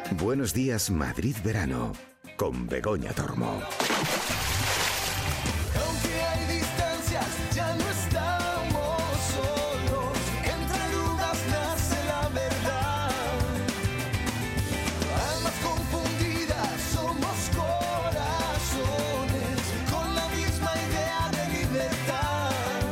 Buenos días, Madrid Verano, con Begoña Tormo. Aunque hay distancias, ya no estamos solos. Entre dudas nace la verdad. Almas confundidas, somos corazones con la misma idea de libertad.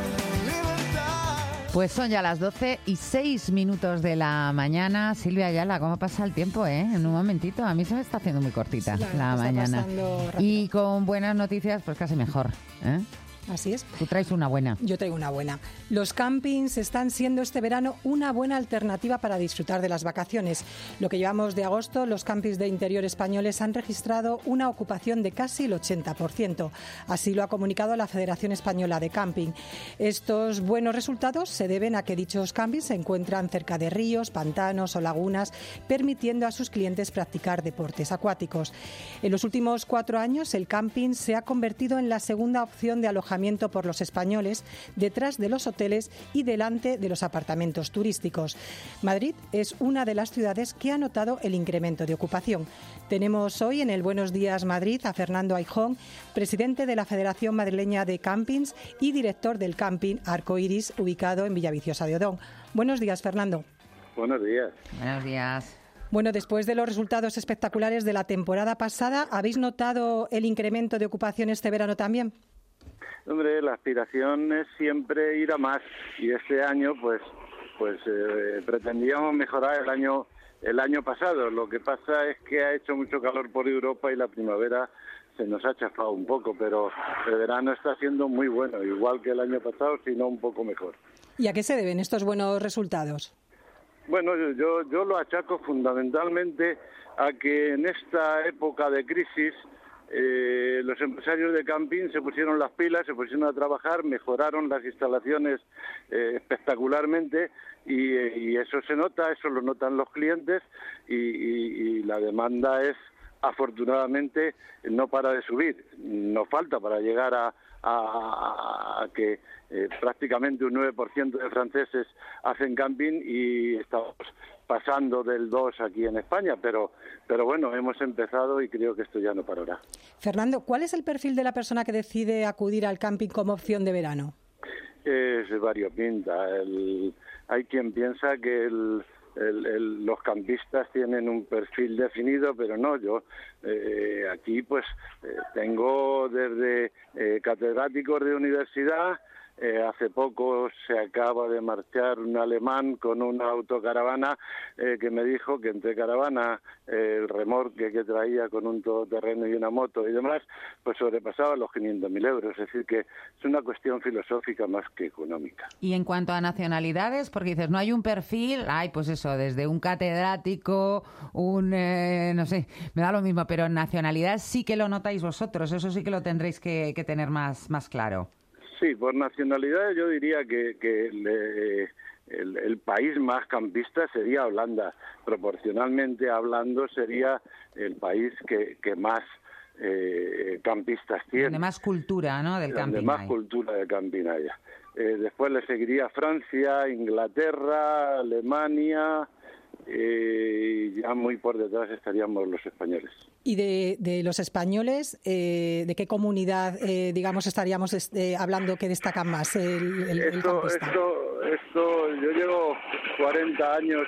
Libertad. Pues son ya las 12:06 de la mañana. Silvia Ayala, ¿cómo pasa el tiempo, En un momentito. A mí se me está haciendo muy cortita la mañana. Y con buenas noticias, pues casi mejor, Así es. Tú traes una buena. Yo traigo una buena. Los campings están siendo este verano una buena alternativa para disfrutar de las vacaciones. Lo que llevamos de agosto, los campings de interior españoles han registrado una ocupación de casi el 80%. Así lo ha comunicado la Federación Española de Camping. Estos buenos resultados se deben a que dichos campings se encuentran cerca de ríos, pantanos o lagunas, permitiendo a sus clientes practicar deportes acuáticos. En los últimos 4 años, el camping se ha convertido en la segunda opción de alojamiento por los españoles, detrás de los hoteles y delante de los apartamentos turísticos. Madrid es una de las ciudades que ha notado el incremento de ocupación. Tenemos hoy en el Buenos Días Madrid a Fernando Aijón, presidente de la Federación Madrileña de Campings y director del camping Arcoiris, ubicado en Villaviciosa de Odón. Buenos días, Fernando. Buenos días. Buenos días. Bueno, después de los resultados espectaculares de la temporada pasada, ¿habéis notado el incremento de ocupación este verano también? Hombre, la aspiración es siempre ir a más y este año pues pretendíamos mejorar el año pasado. Lo que pasa es que ha hecho mucho calor por Europa y la primavera se nos ha chafado un poco, pero el verano está siendo muy bueno, igual que el año pasado, sino un poco mejor. ¿Y a qué se deben estos buenos resultados? Bueno, yo lo achaco fundamentalmente a que en esta época de crisis los empresarios de camping se pusieron las pilas, se pusieron a trabajar, mejoraron las instalaciones espectacularmente y eso se nota, eso lo notan los clientes y la demanda es, afortunadamente, no para de subir. Nos falta para llegar a que prácticamente un 9% de franceses hacen camping y estamos pasando del 2 aquí en España, pero bueno, hemos empezado y creo que esto ya no parará. Fernando, ¿cuál es el perfil de la persona que decide acudir al camping como opción de verano? Es variopinta. Hay quien piensa que los campistas tienen un perfil definido, pero no. Yo aquí tengo desde catedráticos de universidad. Hace poco se acaba de marchar un alemán con una autocaravana que me dijo que entre caravana, el remolque que traía con un todoterreno y una moto y demás, pues sobrepasaba los 500.000 euros. Es decir, que es una cuestión filosófica más que económica. Y en cuanto a nacionalidades, porque dices, no hay un perfil, pues eso, desde un catedrático, no sé, me da lo mismo, pero en nacionalidad sí que lo notáis vosotros, eso sí que lo tendréis que tener más claro. Sí, por nacionalidad yo diría que el país más campista sería Holanda. Proporcionalmente hablando sería el país que más campistas tiene. Donde más cultura, ¿no?, del camping. Donde más cultura de camping haya. Después le seguiría Francia, Inglaterra, Alemania, ya muy por detrás estaríamos los españoles. Y de los españoles, ¿de qué comunidad, estaríamos hablando que destacan más el campista? Yo llevo 40 años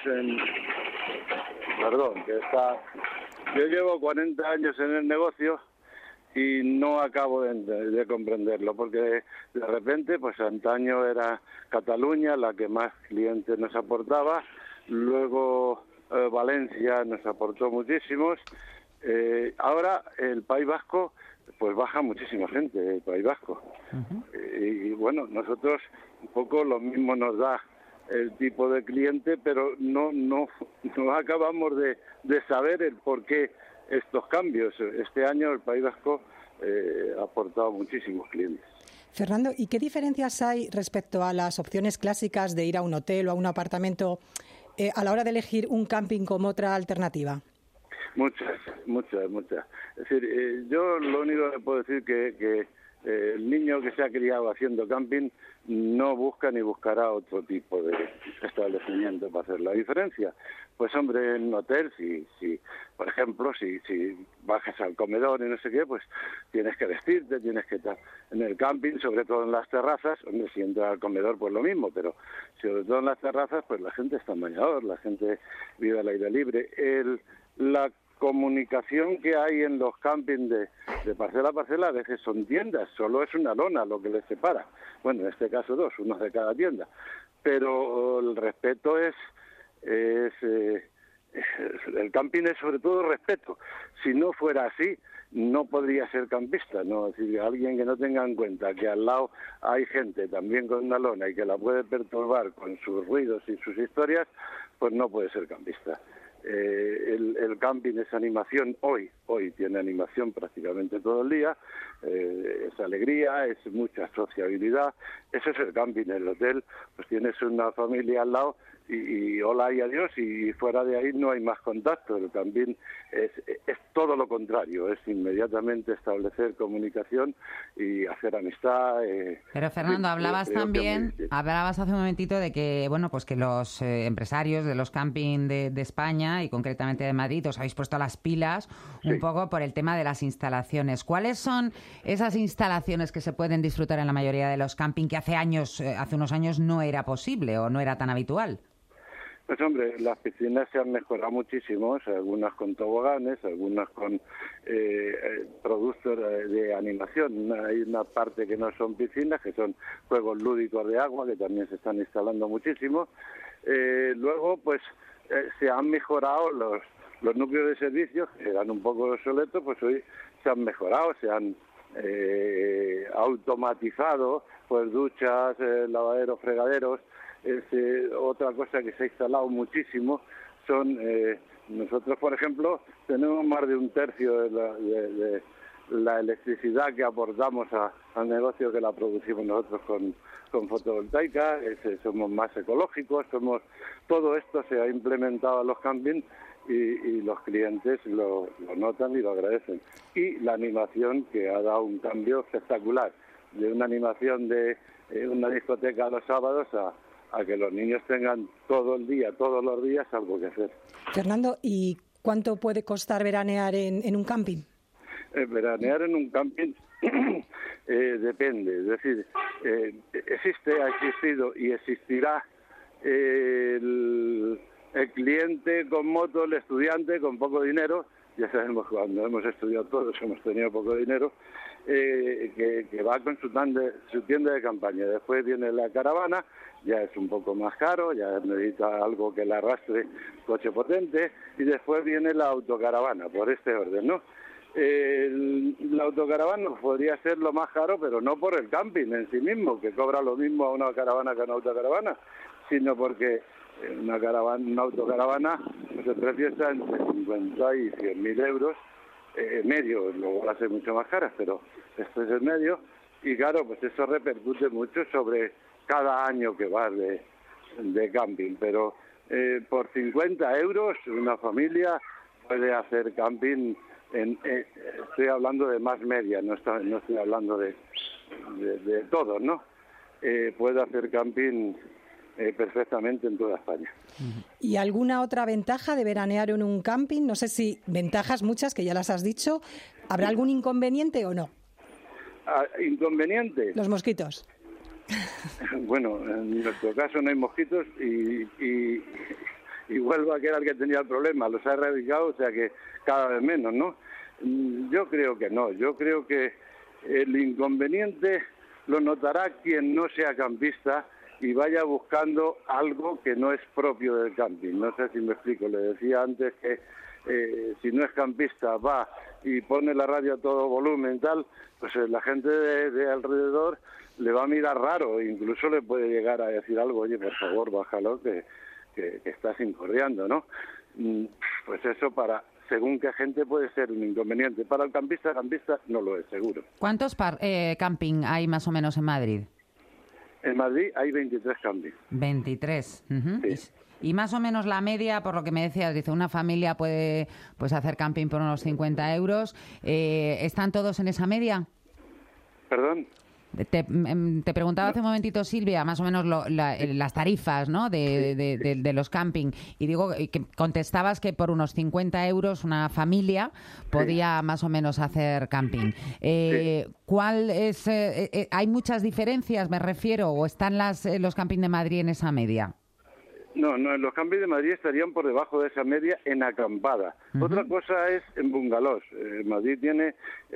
Yo llevo 40 años en el negocio y no acabo de comprenderlo, porque de repente, pues antaño era Cataluña la que más clientes nos aportaba, luego Valencia nos aportó muchísimos. Ahora el País Vasco, pues baja muchísima gente del País Vasco. Y bueno, nosotros un poco lo mismo nos da el tipo de cliente, pero no acabamos de saber el por qué estos cambios. Este año el País Vasco ha aportado muchísimos clientes. Fernando, ¿y qué diferencias hay respecto a las opciones clásicas de ir a un hotel o a un apartamento a la hora de elegir un camping como otra alternativa? Muchas. Es decir, yo lo único que puedo decir que el niño que se ha criado haciendo camping no busca ni buscará otro tipo de establecimiento para hacer la diferencia. Pues hombre, en un hotel, si por ejemplo, si bajas al comedor y no sé qué, pues tienes que vestirte, tienes que estar en el camping, sobre todo en las terrazas. Hombre, si entras al comedor, pues lo mismo, pero sobre todo en las terrazas, pues la gente está en bañador, la gente vive al aire libre. La comunicación que hay en los campings de parcela a parcela a veces son tiendas, solo es una lona lo que les separa. Bueno, en este caso dos, uno de cada tienda. Pero el respeto es el camping es sobre todo respeto. Si no fuera así, no podría ser campista, ¿no? Es decir, alguien que no tenga en cuenta que al lado hay gente también con una lona y que la puede perturbar con sus ruidos y sus historias, pues no puede ser campista. El camping es animación, hoy tiene animación prácticamente todo el día, es alegría, es mucha sociabilidad, eso es el camping. El hotel, pues tienes una familia al lado y hola y adiós, y fuera de ahí no hay más contacto. El camping es todo lo contrario, es inmediatamente establecer comunicación y hacer amistad. Pero Fernando, hablabas hace un momentito de que, bueno, pues que los empresarios de los camping de España y concretamente de Madrid os habéis puesto las pilas un poco por el tema de las instalaciones. ¿Cuáles son esas instalaciones que se pueden disfrutar en la mayoría de los camping que hace unos años no era posible o no era tan habitual? Pues hombre, las piscinas se han mejorado muchísimo, algunas con toboganes, algunas con productos de animación. Hay una parte que no son piscinas, que son juegos lúdicos de agua, que también se están instalando muchísimo. Luego, pues se han mejorado los núcleos de servicios, que eran un poco obsoletos, pues hoy se han mejorado, se han automatizado, pues duchas, lavaderos, fregaderos. Otra cosa que se ha instalado muchísimo son, nosotros por ejemplo tenemos más de un tercio de la electricidad que aportamos al negocio que la producimos nosotros con fotovoltaica, somos más ecológicos, todo esto se ha implementado en los campings y los clientes lo notan y lo agradecen. Y la animación, que ha dado un cambio espectacular, de una animación de una discoteca los sábados a que los niños tengan todo el día, todos los días, algo que hacer. Fernando, ¿y cuánto puede costar veranear en un camping? Veranear en un camping depende, es decir, ha existido y existirá el cliente con moto, el estudiante con poco dinero. Ya sabemos, cuando hemos estudiado todos hemos tenido poco dinero, que va con su tienda de campaña. Después viene la caravana, ya es un poco más caro, ya necesita algo que la arrastre, coche potente, y después viene la autocaravana, por este orden, ¿no? La autocaravana podría ser lo más caro, pero no por el camping en sí mismo, que cobra lo mismo a una caravana que a una autocaravana, sino porque una autocaravana, pues el precio está entre 50 y 100.000 euros, medio, luego va a ser mucho más caras, pero esto es el medio, y claro, pues eso repercute mucho sobre cada año que vas de camping, pero por 50 euros una familia puede hacer camping, estoy hablando de más media, no estoy hablando de todos, ¿no? Puede hacer camping perfectamente en toda España. ¿Y alguna otra ventaja de veranear en un camping? No sé si ventajas muchas, que ya las has dicho. ¿Habrá algún inconveniente o no? ¿Inconveniente? Los mosquitos. Bueno, en nuestro caso no hay mosquitos y vuelvo a que era el que tenía el problema. Los ha erradicado, o sea que cada vez menos, ¿no? Yo creo que no. Yo creo que el inconveniente lo notará quien no sea campista y vaya buscando algo que no es propio del camping. No sé si me explico. Le decía antes que si no es campista va y pone la radio a todo volumen y tal, pues la gente de alrededor le va a mirar raro, incluso le puede llegar a decir algo, oye, por favor, bájalo, que estás incordiando, ¿no? Pues eso según qué gente puede ser un inconveniente. Para el campista no lo es, seguro. ¿Cuántos camping hay más o menos en Madrid? En Madrid hay 23 campings. 23. Sí. Y más o menos la media, por lo que me decías, dice, una familia puede hacer camping por unos 50 euros. ¿Están todos en esa media? Perdón. Te preguntaba hace un momentito, Silvia, más o menos las tarifas, ¿no? de los camping. Y digo que contestabas que por unos 50 euros una familia podía más o menos hacer camping. ¿Cuál es? ¿Hay muchas diferencias, me refiero, o están los camping de Madrid en esa media? No, en los campings de Madrid estarían por debajo de esa media en acampada. Otra cosa es en bungalows. Madrid tiene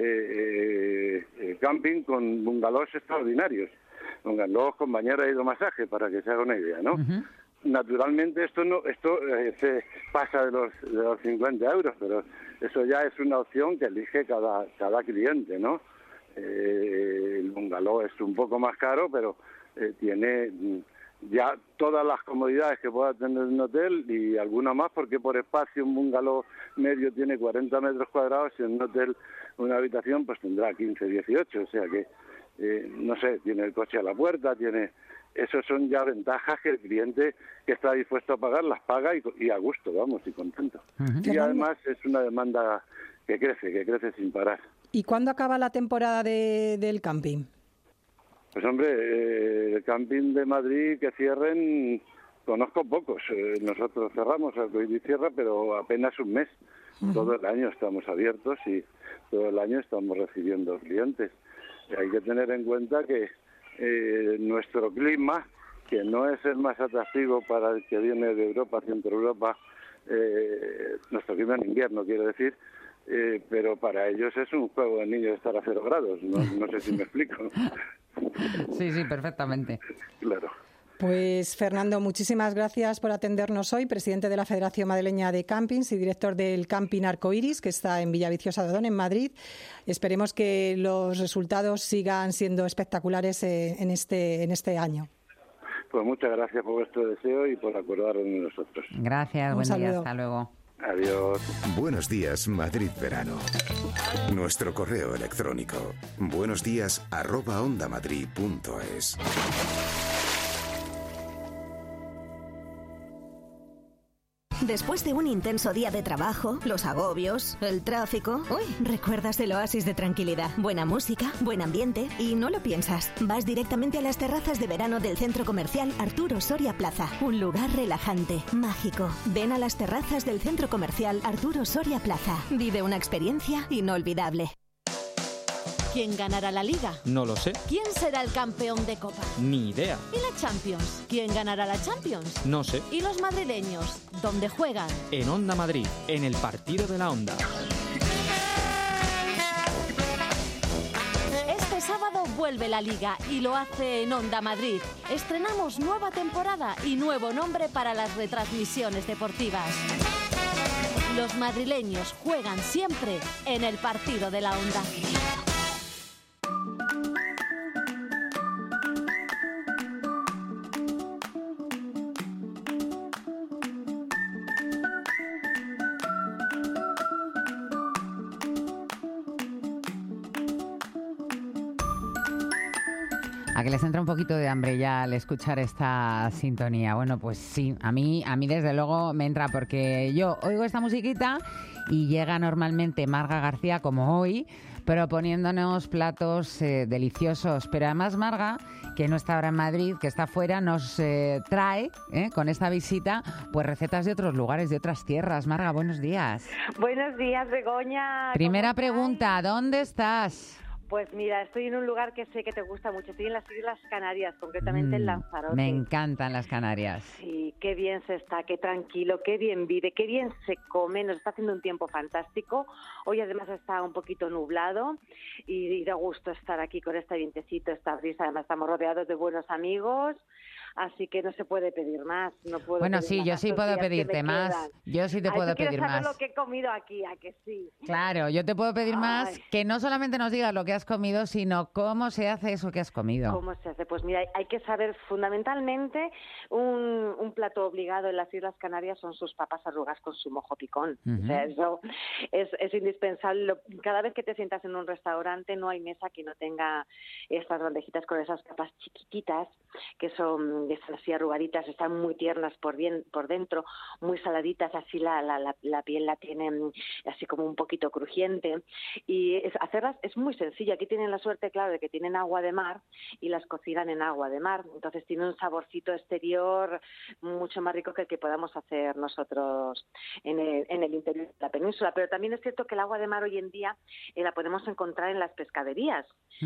camping con bungalows extraordinarios, bungalows con bañera de hidromasaje, para que se haga una idea, ¿no? Naturalmente esto se pasa de los 50 euros, pero eso ya es una opción que elige cada cliente, ¿no? El bungalow es un poco más caro, pero tiene ya todas las comodidades que pueda tener un hotel y alguna más, porque por espacio un bungalow medio tiene 40 metros cuadrados y en un hotel una habitación pues tendrá 15, 18, o sea que, no sé, tiene el coche a la puerta, esos son ya ventajas que el cliente que está dispuesto a pagar las paga y a gusto, vamos, y contento. Y además es una demanda que crece sin parar. ¿Y cuándo acaba la temporada del camping? Pues hombre, el camping de Madrid que cierren, conozco pocos. Nosotros cerramos, Arcoiris cierra, pero apenas un mes. Todo el año estamos abiertos y todo el año estamos recibiendo clientes. Hay que tener en cuenta que nuestro clima, que no es el más atractivo para el que viene de Europa, Centro Europa, nuestro clima en invierno, quiero decir, pero para ellos es un juego de niños estar a 0 grados. No sé si me explico. Sí, perfectamente. Claro. Pues Fernando, muchísimas gracias por atendernos hoy, presidente de la Federación Madrileña de Campings y director del Camping Arcoiris, que está en Villaviciosa de Odón, en Madrid. Esperemos que los resultados sigan siendo espectaculares en este año. Pues muchas gracias por vuestro deseo y por acordaros de nosotros. Gracias, buen día, hasta luego. Adiós. Buenos días, Madrid Verano. Nuestro correo electrónico, buenosdías@ondamadrid.es. Después de un intenso día de trabajo, los agobios, el tráfico, recuerdas el oasis de tranquilidad, buena música, buen ambiente y no lo piensas. Vas directamente a las terrazas de verano del centro comercial Arturo Soria Plaza. Un lugar relajante, mágico. Ven a las terrazas del centro comercial Arturo Soria Plaza. Vive una experiencia inolvidable. ¿Quién ganará la Liga? No lo sé. ¿Quién será el campeón de Copa? Ni idea. ¿Y la Champions? ¿Quién ganará la Champions? No sé. ¿Y los madrileños? ¿Dónde juegan? En Onda Madrid, en el partido de la Onda. Este sábado vuelve la Liga y lo hace en Onda Madrid. Estrenamos nueva temporada y nuevo nombre para las retransmisiones deportivas. Los madrileños juegan siempre en el partido de la Onda. A que les entra un poquito de hambre ya al escuchar esta sintonía. Bueno, pues sí, a mí desde luego me entra, porque yo oigo esta musiquita y llega normalmente Marga García, como hoy, proponiéndonos platos deliciosos. Pero además Marga, que no está ahora en Madrid, que está fuera, nos trae con esta visita pues recetas de otros lugares, de otras tierras. Marga, buenos días. Buenos días, Begoña. Primera pregunta, ¿dónde estás? Pues mira, estoy en un lugar que sé que te gusta mucho. Estoy en las Islas Canarias, concretamente en Lanzarote. Me encantan las Canarias. Sí, qué bien se está, qué tranquilo, qué bien vive, qué bien se come. Nos está haciendo un tiempo fantástico. Hoy además está un poquito nublado y da gusto estar aquí con este vientecito, esta brisa. Además estamos rodeados de buenos amigos. Así que no se puede pedir más. No puedo bueno, pedir sí, más yo sí puedo pedirte más. Quedan. Yo sí te puedo pedir más. ¿Quieres saber lo que he comido aquí? ¿A que sí? Claro, yo te puedo pedir más, que no solamente nos digas lo que has comido, sino cómo se hace eso que has comido. ¿Cómo se hace? Pues mira, hay que saber fundamentalmente un plato obligado en las Islas Canarias son sus papas arrugas con su mojo picón. O sea, eso es indispensable. Cada vez que te sientas en un restaurante no hay mesa que no tenga estas bandejitas con esas papas chiquititas que son están así arrugaditas, están muy tiernas por dentro, muy saladitas, así la piel la tienen así como un poquito crujiente. Y hacerlas es muy sencillo. Aquí tienen la suerte, claro, de que tienen agua de mar y las cocinan en agua de mar. Entonces tiene un saborcito exterior mucho más rico que el que podamos hacer nosotros en el interior de la península. Pero también es cierto que el agua de mar hoy en día la podemos encontrar en las pescaderías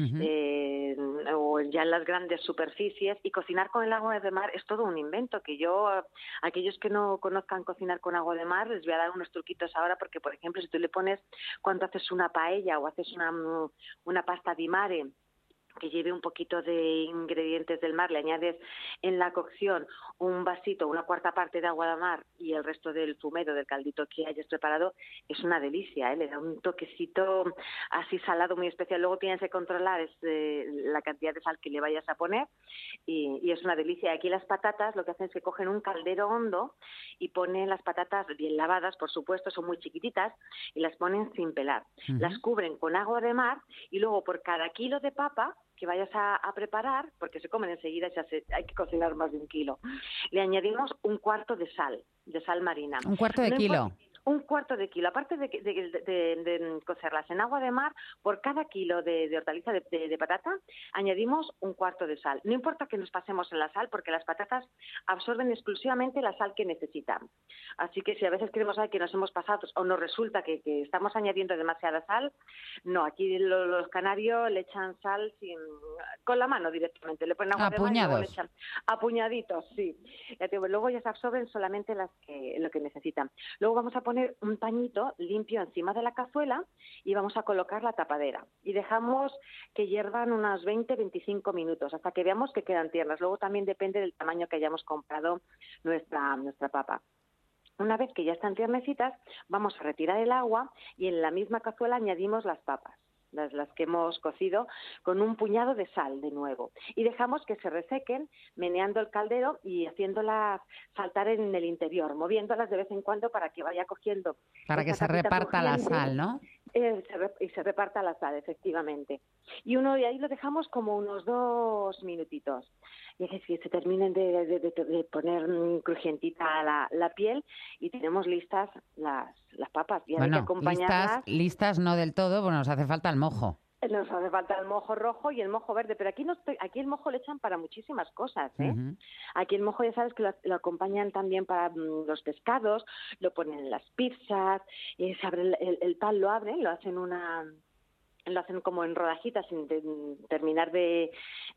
o ya en las grandes superficies, y cocinar con el agua de mar es todo un invento que yo, aquellos que no conozcan cocinar con agua de mar, les voy a dar unos truquitos ahora, porque por ejemplo si tú le pones, cuando haces una paella o haces una pasta di mare que lleve un poquito de ingredientes del mar, le añades en la cocción un vasito, una cuarta parte de agua de mar y el resto del zumedo, del caldito que hayas preparado, es una delicia, ¿eh? Le da un toquecito así salado muy especial. Luego tienes que controlar la cantidad de sal que le vayas a poner y es una delicia. Aquí las patatas lo que hacen es que cogen un caldero hondo y ponen las patatas bien lavadas, por supuesto, son muy chiquititas, y las ponen sin pelar. Las cubren con agua de mar y luego por cada kilo de papa que vayas a preparar, porque se comen enseguida, hay que cocinar más de 1 kilo, le añadimos un cuarto de sal marina. Un cuarto de kilo. Un cuarto de kilo. Aparte de cocerlas en agua de mar, por cada kilo de hortaliza de patata, añadimos un cuarto de sal. No importa que nos pasemos en la sal, porque las patatas absorben exclusivamente la sal que necesitan. Así que si a veces queremos saber que nos hemos pasado o nos resulta que estamos añadiendo demasiada sal, no, aquí los canarios le echan sal con la mano directamente. Le ponen agua de mar y luego le echan a puñaditos, sí. Luego ya se absorben solamente lo que necesitan. Luego vamos a poner un pañito limpio encima de la cazuela y vamos a colocar la tapadera y dejamos que hiervan unos 20-25 minutos hasta que veamos que quedan tiernas. Luego también depende del tamaño que hayamos comprado nuestra papa. Una vez que ya están tiernecitas, vamos a retirar el agua y en la misma cazuela añadimos las papas, las que hemos cocido, con un puñado de sal de nuevo. Y dejamos que se resequen, meneando el caldero y haciéndolas saltar en el interior, moviéndolas de vez en cuando para que vaya cogiendo. Para que se reparta la sal, ¿no? Y se reparta la sal, efectivamente. Y ahí lo dejamos como unos 2 minutitos. Y es que se terminen de poner crujientita la piel y tenemos listas las papas. Y hay que acompañarlas. Listas no del todo, bueno, nos hace falta el mojo. Nos hace falta el mojo rojo y el mojo verde, pero aquí el mojo le echan para muchísimas cosas, ¿eh? Aquí el mojo ya sabes que lo acompañan también para los pescados, lo ponen en las pizzas, se abre el pan, lo abren, lo hacen como en rodajitas sin terminar de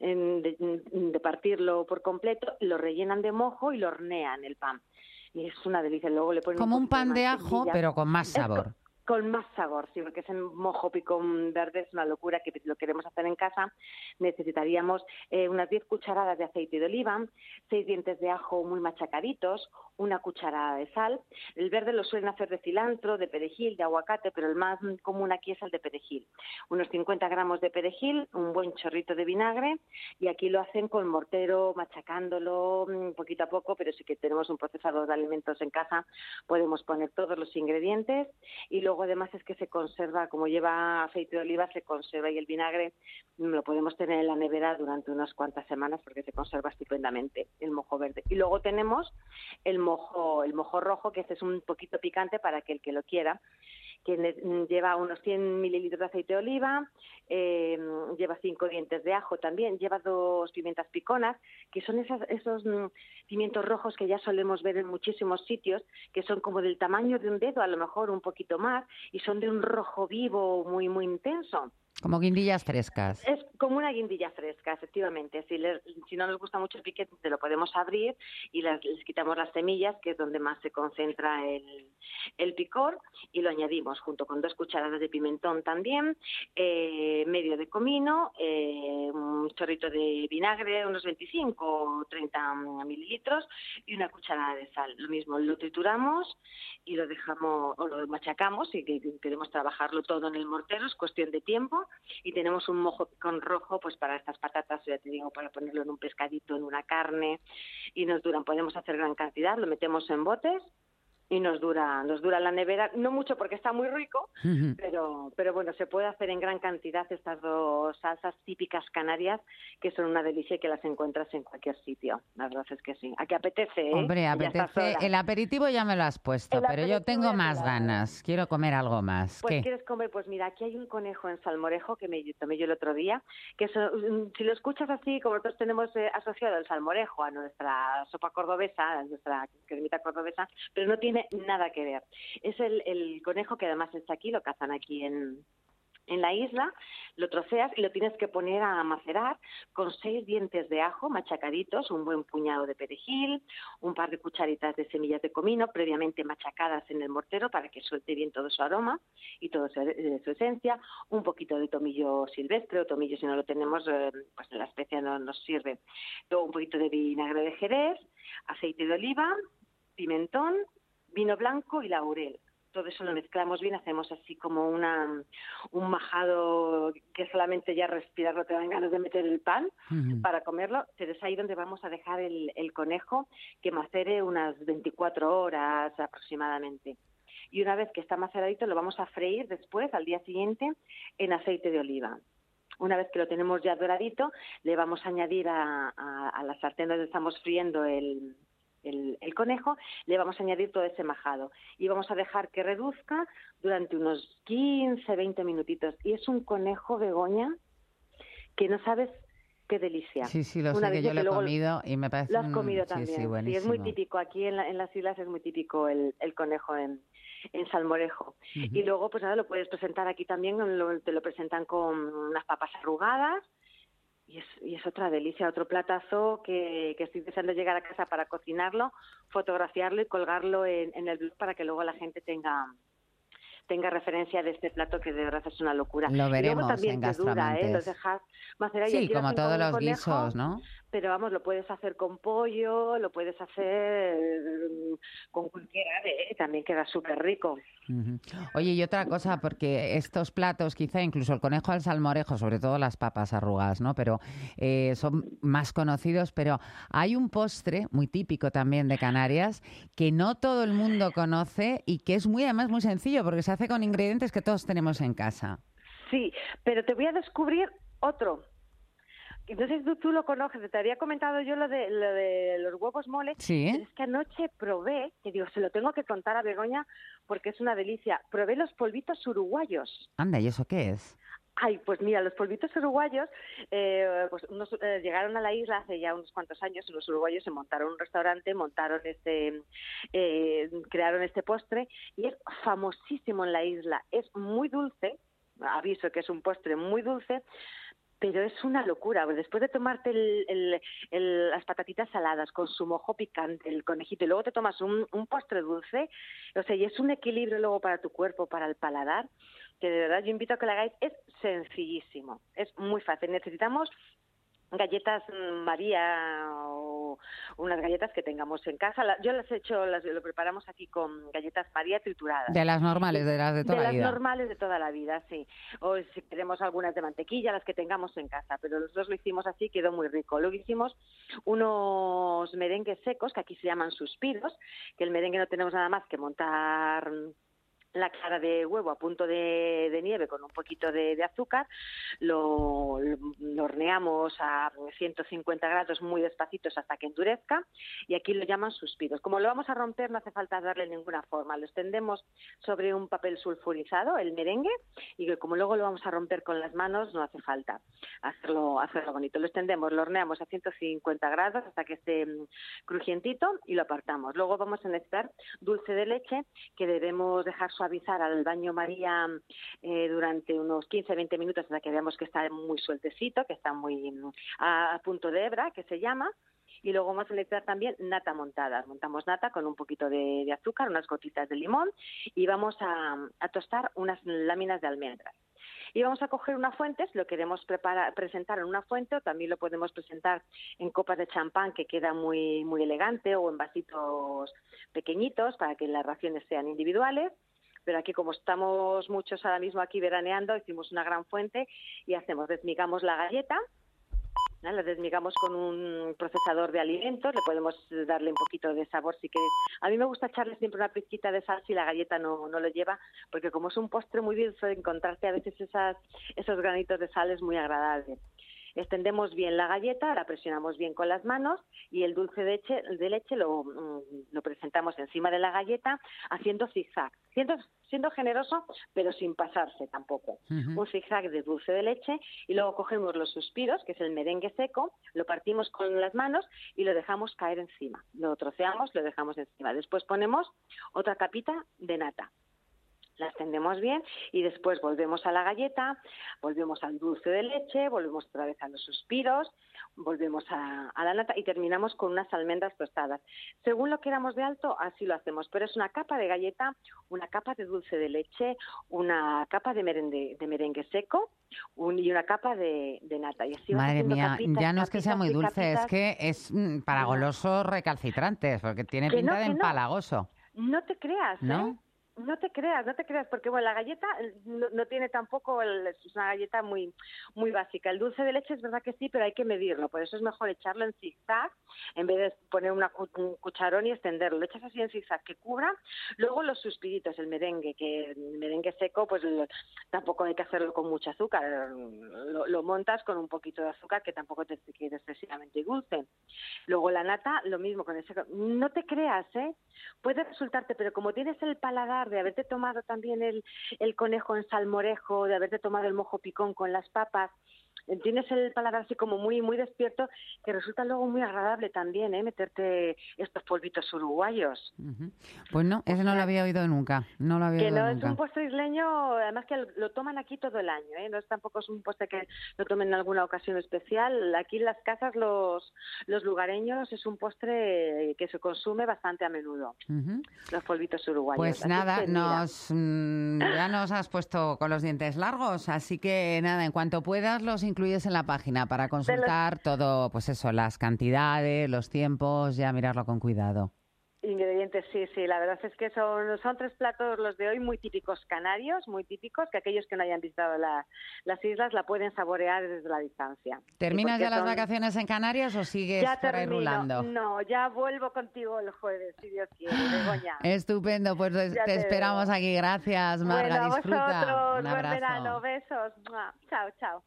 partirlo por completo, lo rellenan de mojo y lo hornean el pan. Y es una delicia. Luego le ponen como un pan de ajo, pero con más sabor. Con más sabor, sí, porque ese mojo picón verde es una locura, que lo queremos hacer en casa. Necesitaríamos unas 10 cucharadas de aceite de oliva, 6 dientes de ajo muy machacaditos, 1 cucharada de sal. El verde lo suelen hacer de cilantro, de perejil, de aguacate, pero el más común aquí es el de perejil. Unos 50 gramos de perejil, un buen chorrito de vinagre, y aquí lo hacen con mortero, machacándolo poquito a poco, pero sí que tenemos un procesador de alimentos en casa, podemos poner todos los ingredientes, y luego además es que se conserva, como lleva aceite de oliva, se conserva, y el vinagre lo podemos tener en la nevera durante unas cuantas semanas porque se conserva estupendamente el mojo verde. Y luego tenemos el mojo rojo, que este es un poquito picante para que el que lo quiera, que lleva unos 100 mililitros de aceite de oliva, lleva 5 dientes de ajo también, lleva 2 pimientas piconas, que son esos pimientos rojos que ya solemos ver en muchísimos sitios, que son como del tamaño de un dedo, a lo mejor un poquito más, y son de un rojo vivo muy, muy intenso. Como guindillas frescas. Es como una guindilla fresca, efectivamente. Si no nos gusta mucho el piquete, lo podemos abrir y les quitamos las semillas, que es donde más se concentra el picor, y lo añadimos junto con 2 cucharadas de pimentón también, medio de comino, un chorrito de vinagre, unos 25 o 30 mililitros, y 1 cucharada de sal. Lo mismo, lo trituramos y lo dejamos, o lo machacamos, y queremos trabajarlo todo en el mortero, es cuestión de tiempo. Y tenemos un mojo picón rojo, pues para estas patatas, ya te digo, para ponerlo en un pescadito, en una carne, y nos duran. Podemos hacer gran cantidad, lo metemos en botes y nos dura en la nevera, no mucho porque está muy rico, pero bueno, se puede hacer en gran cantidad estas dos salsas típicas canarias que son una delicia y que las encuentras en cualquier sitio. La verdad es que sí. ¿A qué apetece? Hombre, Ya estás apetece. sola. El aperitivo ya me lo has puesto, pero yo tengo más ganas. Quiero comer algo más. Pues ¿Qué? quieres comer, pues mira, aquí hay un conejo en salmorejo que me tomé yo el otro día, que si lo escuchas así, como nosotros tenemos asociado el salmorejo a nuestra sopa cordobesa, a nuestra cremita cordobesa, pero no tiene nada que ver. Es el conejo que además está aquí, lo cazan aquí en la isla, lo troceas y lo tienes que poner a macerar con 6 dientes de ajo machacaditos, un buen puñado de perejil, un par de cucharitas de semillas de comino previamente machacadas en el mortero para que suelte bien todo su aroma y toda su esencia, un poquito de tomillo silvestre o tomillo si no lo tenemos, pues la especia no nos sirve. Luego un poquito de vinagre de Jerez, aceite de oliva, pimentón, vino blanco y laurel. Todo eso lo mezclamos bien, hacemos así como un majado que solamente ya respirarlo te dan ganas de meter el pan para comerlo. Pero es ahí donde vamos a dejar el conejo que macere unas 24 horas aproximadamente. Y una vez que está maceradito lo vamos a freír después, al día siguiente, en aceite de oliva. Una vez que lo tenemos ya doradito, le vamos a añadir a la sartén donde estamos friendo el conejo, le vamos a añadir todo ese majado y vamos a dejar que reduzca durante unos 15-20 minutitos. Y es un conejo, Begoña, que no sabes qué delicia. Sí, lo sé, que yo lo he comido y me parece... Lo has comido también. Sí, buenísimo. Sí, es muy típico. Aquí en las islas es muy típico el conejo en salmorejo. Y luego, pues nada, lo puedes presentar aquí también, te lo presentan con unas papas arrugadas. Y es otra delicia, otro platazo que estoy deseando llegar a casa para cocinarlo, fotografiarlo y colgarlo en el blog para que luego la gente tenga referencia de este plato que de verdad es una locura. Lo veremos y luego también en te dura, Gastroamantes. Los dejas macerar. Sí, y aquí como hacen todos con los conejo, guisos, ¿no? Pero vamos, lo puedes hacer con pollo, lo puedes hacer con cualquier ave, también queda súper rico. Oye, y otra cosa, porque estos platos, quizá incluso el conejo al salmorejo, sobre todo las papas arrugadas, ¿no? Pero son más conocidos, pero hay un postre muy típico también de Canarias que no todo el mundo conoce y que es además muy sencillo porque se hace con ingredientes que todos tenemos en casa. Sí, pero te voy a descubrir otro. Entonces tú lo conoces, te había comentado yo lo de los huevos mole. Sí. Es que anoche probé, que digo, se lo tengo que contar a Begoña porque es una delicia. Probé los polvitos uruguayos. Anda, ¿y eso qué es? Ay, pues mira, los polvitos uruguayos, pues unos llegaron a la isla hace ya unos cuantos años. Los uruguayos se montaron un restaurante, crearon este postre y es famosísimo en la isla. Es muy dulce, aviso que es un postre muy dulce, pero es una locura. Después de tomarte las patatitas saladas con su mojo picante, el conejito, y luego te tomas un postre dulce, o sea, y es un equilibrio luego para tu cuerpo, para el paladar, que de verdad yo invito a que lo hagáis. Es sencillísimo, es muy fácil. Necesitamos galletas María o unas galletas que tengamos en casa. Yo lo preparamos aquí con galletas María trituradas. De las normales, de las de toda la vida. De las normales de toda la vida, sí. O si queremos algunas de mantequilla, las que tengamos en casa. Pero los dos lo hicimos así, quedó muy rico. Luego hicimos unos merengues secos, que aquí se llaman suspiros, que el merengue no tenemos nada más que montar la clara de huevo a punto de nieve con un poquito de azúcar, lo horneamos a 150 grados muy despacitos hasta que endurezca y aquí lo llaman suspiros. Como lo vamos a romper no hace falta darle ninguna forma, lo extendemos sobre un papel sulfurizado, el merengue, y como luego lo vamos a romper con las manos no hace falta hacerlo bonito. Lo extendemos, lo horneamos a 150 grados hasta que esté crujientito y lo apartamos. Luego vamos a necesitar dulce de leche que debemos dejar suavizar al baño María durante unos 15-20 minutos hasta que veamos que está muy sueltecito, que está muy a punto de hebra, que se llama. Y luego vamos a necesitar también nata montada. Montamos nata con un poquito de azúcar, unas gotitas de limón y vamos a tostar unas láminas de almendras. Y vamos a coger una fuente, si lo queremos presentar en una fuente, o también lo podemos presentar en copas de champán, que queda muy, muy elegante, o en vasitos pequeñitos para que las raciones sean individuales. Pero aquí, como estamos muchos ahora mismo aquí veraneando, hicimos una gran fuente y desmigamos la galleta La desmigamos con un procesador de alimentos, le podemos darle un poquito de sabor si queréis. A mí me gusta echarle siempre una pizquita de sal si la galleta no lo lleva, porque como es un postre muy dulce, encontrarte a veces esos granitos de sal es muy agradable. Extendemos bien la galleta, la presionamos bien con las manos y el dulce de leche lo presentamos encima de la galleta haciendo zigzag, siendo generoso pero sin pasarse tampoco. Un zigzag de dulce de leche y luego cogemos los suspiros, que es el merengue seco, lo partimos con las manos y lo dejamos caer encima. Lo troceamos, lo dejamos encima. Después ponemos otra capita de nata. La extendemos bien y después volvemos a la galleta, volvemos al dulce de leche, volvemos otra vez a los suspiros, volvemos a la nata y terminamos con unas almendras tostadas. Según lo queramos de alto, así lo hacemos, pero es una capa de galleta, una capa de dulce de leche, una capa de merengue seco y una capa de nata. Y así Madre mía, capitas, ya no es que sea muy dulce, capitas. es que es para golosos recalcitrantes, porque tiene pinta de empalagoso. No te creas, ¿No? ¿eh? No te creas, porque bueno, la galleta no tiene tampoco, es una galleta muy muy básica. El dulce de leche es verdad que sí, pero hay que medirlo, por eso es mejor echarlo en zigzag, en vez de poner un cucharón y extenderlo. Lo echas así en zigzag, que cubra. Luego los suspiritos, el merengue seco, pues tampoco hay que hacerlo con mucho azúcar, lo montas con un poquito de azúcar, que tampoco te quede excesivamente dulce. Luego la nata, lo mismo con ese. No te creas, puede resultarte, pero como tienes el paladar de haberte tomado también el conejo en salmorejo, de haberte tomado el mojo picón con las papas, tienes el paladar así como muy muy despierto, que resulta luego muy agradable también, meterte estos polvitos uruguayos. Pues no, ese no lo había oído nunca. No lo había oído nunca. Es un postre isleño, además que lo toman aquí todo el año, no es tampoco es un postre que lo tomen en alguna ocasión especial. Aquí en las casas los lugareños es un postre que se consume bastante a menudo. Los polvitos uruguayos. Pues así nada, que, ya nos has puesto con los dientes largos, así que nada, en cuanto puedas los incluyes en la página para consultar todo, pues eso, las cantidades, los tiempos, ya mirarlo con cuidado. Ingredientes, sí, la verdad es que son 3 platos los de hoy muy típicos canarios, muy típicos, que aquellos que no hayan visitado las islas la pueden saborear desde la distancia. ¿Terminas ya las vacaciones en Canarias o sigues por ahí rulando? No, ya vuelvo contigo el jueves, si Dios quiere, Begoña. Estupendo, pues te esperamos aquí. Gracias, Marga, bueno, disfruta. Vosotros, un abrazo. Buen verano, besos. Chao.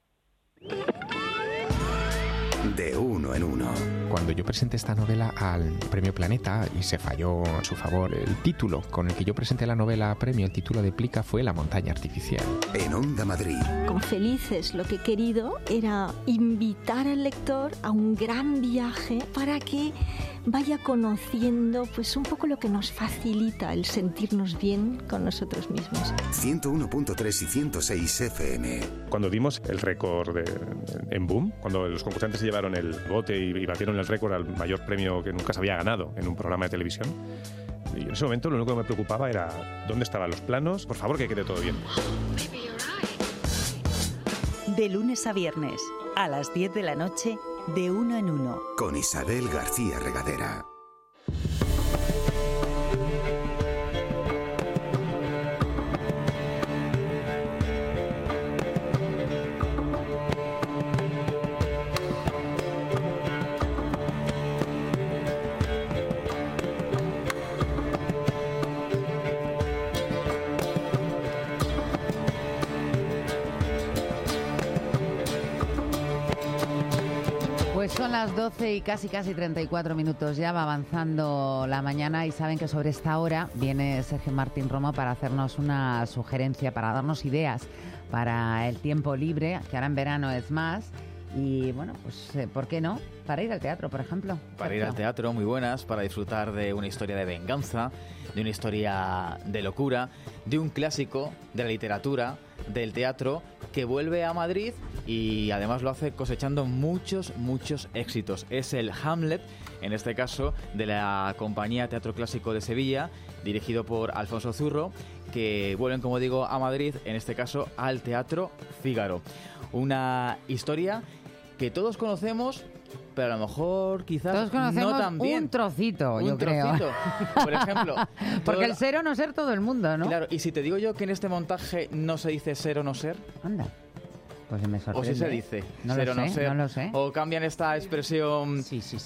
De uno en uno. Cuando yo presenté esta novela al Premio Planeta y se falló a su favor el título con el que yo presenté la novela a premio, el título de Plica fue La montaña artificial. En Onda Madrid. Con Felices lo que he querido era invitar al lector a un gran viaje para que vaya conociendo pues un poco lo que nos facilita el sentirnos bien con nosotros mismos. 101.3 y 106 FM. Cuando dimos el récord en Boom, cuando los concursantes se llevaron el bote y batieron el récord al mayor premio que nunca se había ganado en un programa de televisión, y en ese momento lo único que me preocupaba era dónde estaban los planos, por favor que quede todo bien. De lunes a viernes, a las 10 de la noche, de uno en uno. Con Isabel García Regadera. Pues son las 12 y casi 34 minutos, ya va avanzando la mañana y saben que sobre esta hora viene Sergio Martín Romo para hacernos una sugerencia, para darnos ideas para el tiempo libre, que ahora en verano es más. Y bueno, pues ¿por qué no? Para ir al teatro, por ejemplo. Para ir al teatro, muy buenas, para disfrutar de una historia de venganza, de una historia de locura, de un clásico de la literatura, del teatro, que vuelve a Madrid y además lo hace cosechando muchos éxitos. Es el Hamlet, en este caso, de la compañía Teatro Clásico de Sevilla, dirigido por Alfonso Zurro, que vuelven, como digo, a Madrid, en este caso al Teatro Fígaro. Una historia que todos conocemos, pero a lo mejor quizás todos conocemos no tan bien. Un trocito, yo creo. Por ejemplo. Porque el ser o no ser todo el mundo, ¿no? Claro, y si te digo yo que en este montaje no se dice ser o no ser. Anda. Pues me sorprende. O si se dice. No ser lo o no sé, ser. no lo sé. O cambian esta expresión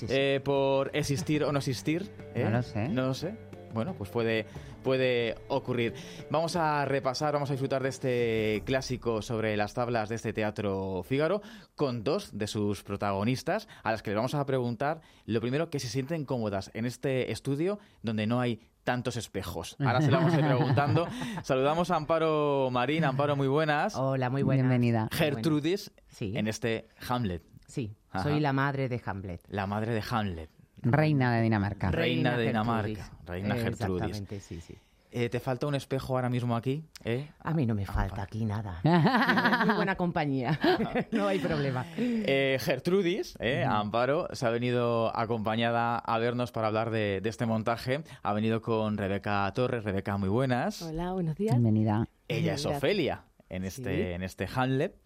por existir o no existir. No lo sé. No lo sé. Bueno, pues puede ocurrir. Vamos a repasar, vamos a disfrutar de este clásico sobre las tablas de este Teatro Fígaro con dos de sus protagonistas, a las que les vamos a preguntar, lo primero, que se sienten cómodas en este estudio donde no hay tantos espejos. Ahora se lo vamos a ir preguntando. Saludamos a Amparo Marín. Amparo, muy buenas. Hola, muy buenas. Bienvenida. Gertrudis, Sí. en este Hamlet. Sí, Ajá. soy la madre de Hamlet. La madre de Hamlet. Reina de Dinamarca. Reina de Gertrudis. Dinamarca. Reina Gertrudis. Exactamente, sí, sí. ¿Te falta un espejo ahora mismo aquí? A mí no me falta aquí nada. Muy buena compañía. No hay problema. Gertrudis, Amparo, se ha venido acompañada a vernos para hablar de este montaje. Ha venido con Rebeca Torres. Rebeca, muy buenas. Hola, buenos días. Bienvenida. Ella es Gracias. Ofelia en este Hamlet.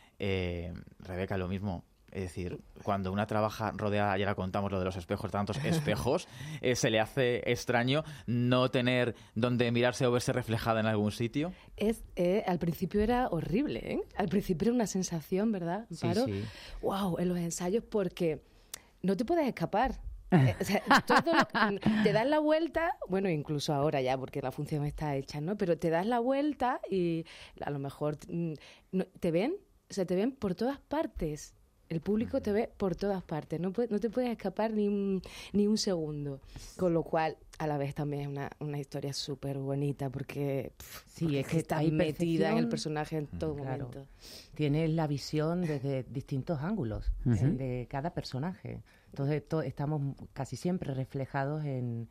Rebeca, lo mismo. Es decir, cuando una trabaja rodeada, ya la contamos lo de los espejos, tantos espejos, se le hace extraño no tener donde mirarse o verse reflejada en algún sitio. Al principio era horrible, ¿eh? Al principio era una sensación, ¿verdad, Amparo? Sí. Wow, en los ensayos, porque no te puedes escapar. O sea, te das la vuelta, bueno, incluso ahora ya, porque la función está hecha, ¿no? Pero te das la vuelta y a lo mejor te ven, o sea, te ven por todas partes. El público te ve por todas partes, no te puedes escapar ni un segundo. Con lo cual, a la vez también es una historia súper bonita, porque Es que estás hay metida en el percepción. personaje en todo Claro. momento. Tienes la visión desde distintos ángulos de cada personaje. Entonces estamos casi siempre reflejados en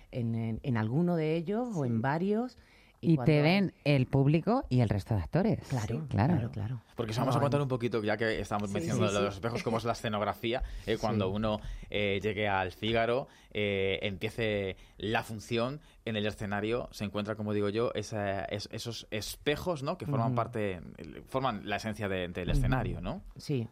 alguno de ellos o en varios. Y cuando te hay- ven el público y el resto de actores. Claro. Porque os vamos a contar un poquito, ya que estamos mencionando lo de los espejos, cómo es la escenografía. Cuando uno llegue al Fígaro, empiece la función, en el escenario se encuentra, como digo yo, esos espejos, ¿no? Que forman forman la esencia del escenario, ¿no? Sí.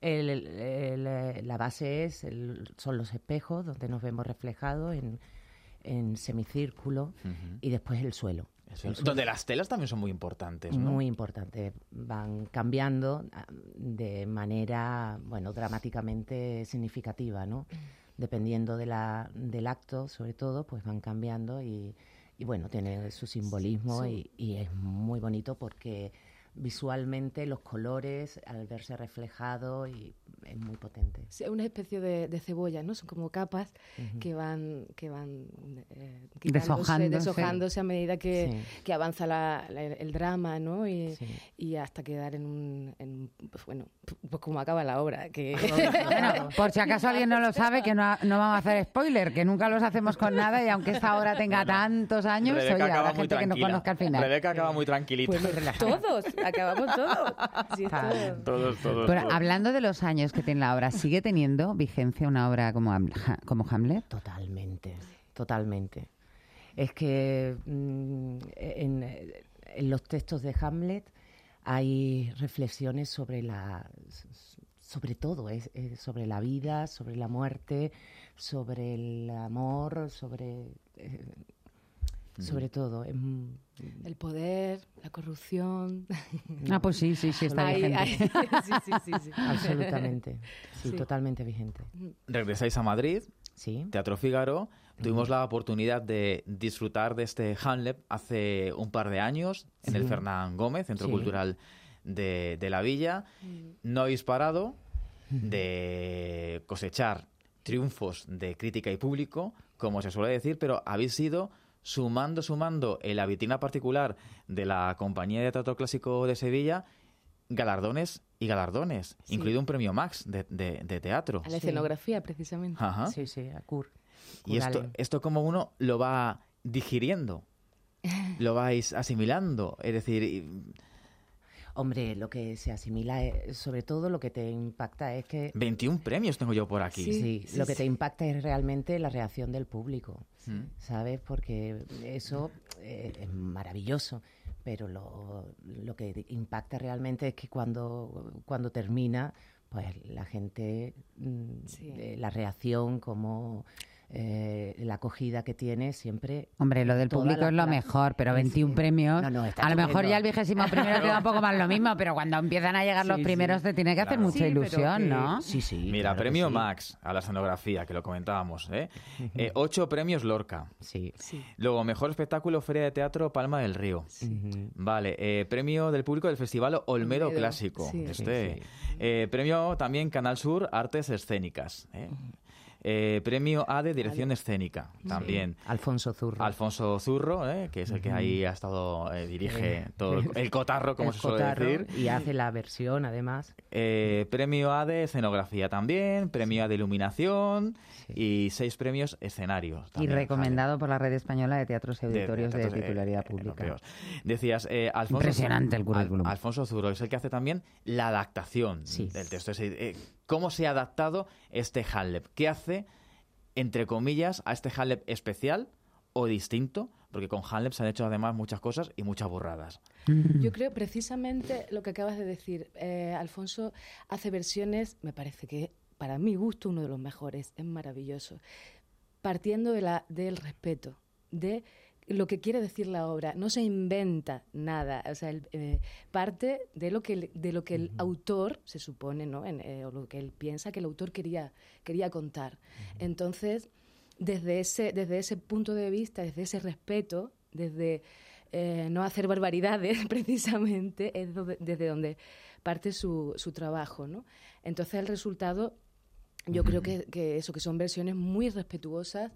La base son los espejos donde nos vemos reflejados en semicírculo y después el suelo. Donde las telas también son muy importantes, ¿no? Muy importante. Van cambiando de manera, dramáticamente significativa, ¿no? Dependiendo del acto, sobre todo, pues van cambiando y bueno, tiene su simbolismo y es muy bonito porque visualmente los colores, al verse reflejados, y es muy potente. Sí, es una especie de cebolla, ¿no? Son como capas que van deshojándose a medida que avanza el drama, ¿no? Y hasta quedar pues como acaba la obra. Bueno, por si acaso alguien no lo sabe, que no vamos a hacer spoiler, que nunca los hacemos con nada, y aunque esta obra tenga tantos años, Rebeca oye, acaba habrá muy gente que no tranquila. conozca al final. Rebeca acaba muy tranquilita. Pues todos, acabamos todos. Sí, Todos. Pero hablando de los años que tiene la obra, ¿sigue teniendo vigencia una obra como Hamlet? Totalmente. Es que en los textos de Hamlet hay reflexiones sobre todo, sobre la vida, sobre la muerte, sobre el amor, sobre todo. El poder, la corrupción. Pues sí, está vigente. Sí. Absolutamente. Sí, totalmente vigente. Regresáis a Madrid, Teatro Fígaro. Tuvimos la oportunidad de disfrutar de este Hamlet hace un par de años en el Fernán Gómez, Centro Cultural de la Villa. No habéis parado de cosechar triunfos de crítica y público, como se suele decir, pero habéis ido sumando en la vitrina particular de la Compañía de Teatro Clásico de Sevilla galardones, incluido un premio Max de teatro. A la escenografía, precisamente. Ajá. Sí, a CUR. Y esto como uno lo va digiriendo, lo vais asimilando, es decir... Hombre, lo que se asimila, sobre todo lo que te impacta es que... 21 premios tengo yo por aquí. Sí, lo que te impacta es realmente la reacción del público, ¿sabes? Porque eso es maravilloso, pero lo que impacta realmente es que cuando termina, pues la gente, la reacción, como la acogida que tiene siempre. Hombre, lo del público es lo mejor, pero 21 premios. No, a lo mejor ya el 21º queda un poco más lo mismo, pero cuando empiezan a llegar los primeros te tiene que hacer mucha ilusión, ¿no? Sí. Mira, claro premio que sí. Max a la escenografía, que lo comentábamos, 8 premios Lorca. Sí. Luego, mejor espectáculo, Feria de Teatro Palma del Río. Vale, premio del público del Festival Olmedo Clásico. Sí. Premio también Canal Sur Artes Escénicas. Premio A de Dirección Escénica, también. Alfonso Zurro, que es el que ahí ha estado, dirige todo el cotarro, como se suele decir. Y hace la versión, además. Premio A de Escenografía también, Premio A de Iluminación y 6 premios escenarios. Y recomendado por la Red Española de Teatros y Auditorios de Titularidad Pública. Decías, Alfonso... Impresionante el currículum. Alfonso Zurro es el que hace también la adaptación del texto. ¿Cómo se ha adaptado este Hamlet? ¿Qué hace, entre comillas, a este Hamlet especial o distinto? Porque con Hamlet se han hecho además muchas cosas y muchas burradas. Yo creo precisamente lo que acabas de decir. Alfonso hace versiones, me parece que para mi gusto uno de los mejores, es maravilloso. Partiendo del respeto, de lo que quiere decir la obra, no se inventa nada, o sea, parte de lo que el autor se supone, ¿no? O lo que él piensa que el autor quería contar. Entonces, desde ese punto de vista, desde ese respeto, desde no hacer barbaridades, precisamente, es desde donde parte su trabajo, ¿no? Entonces, el resultado, yo creo que son versiones muy respetuosas,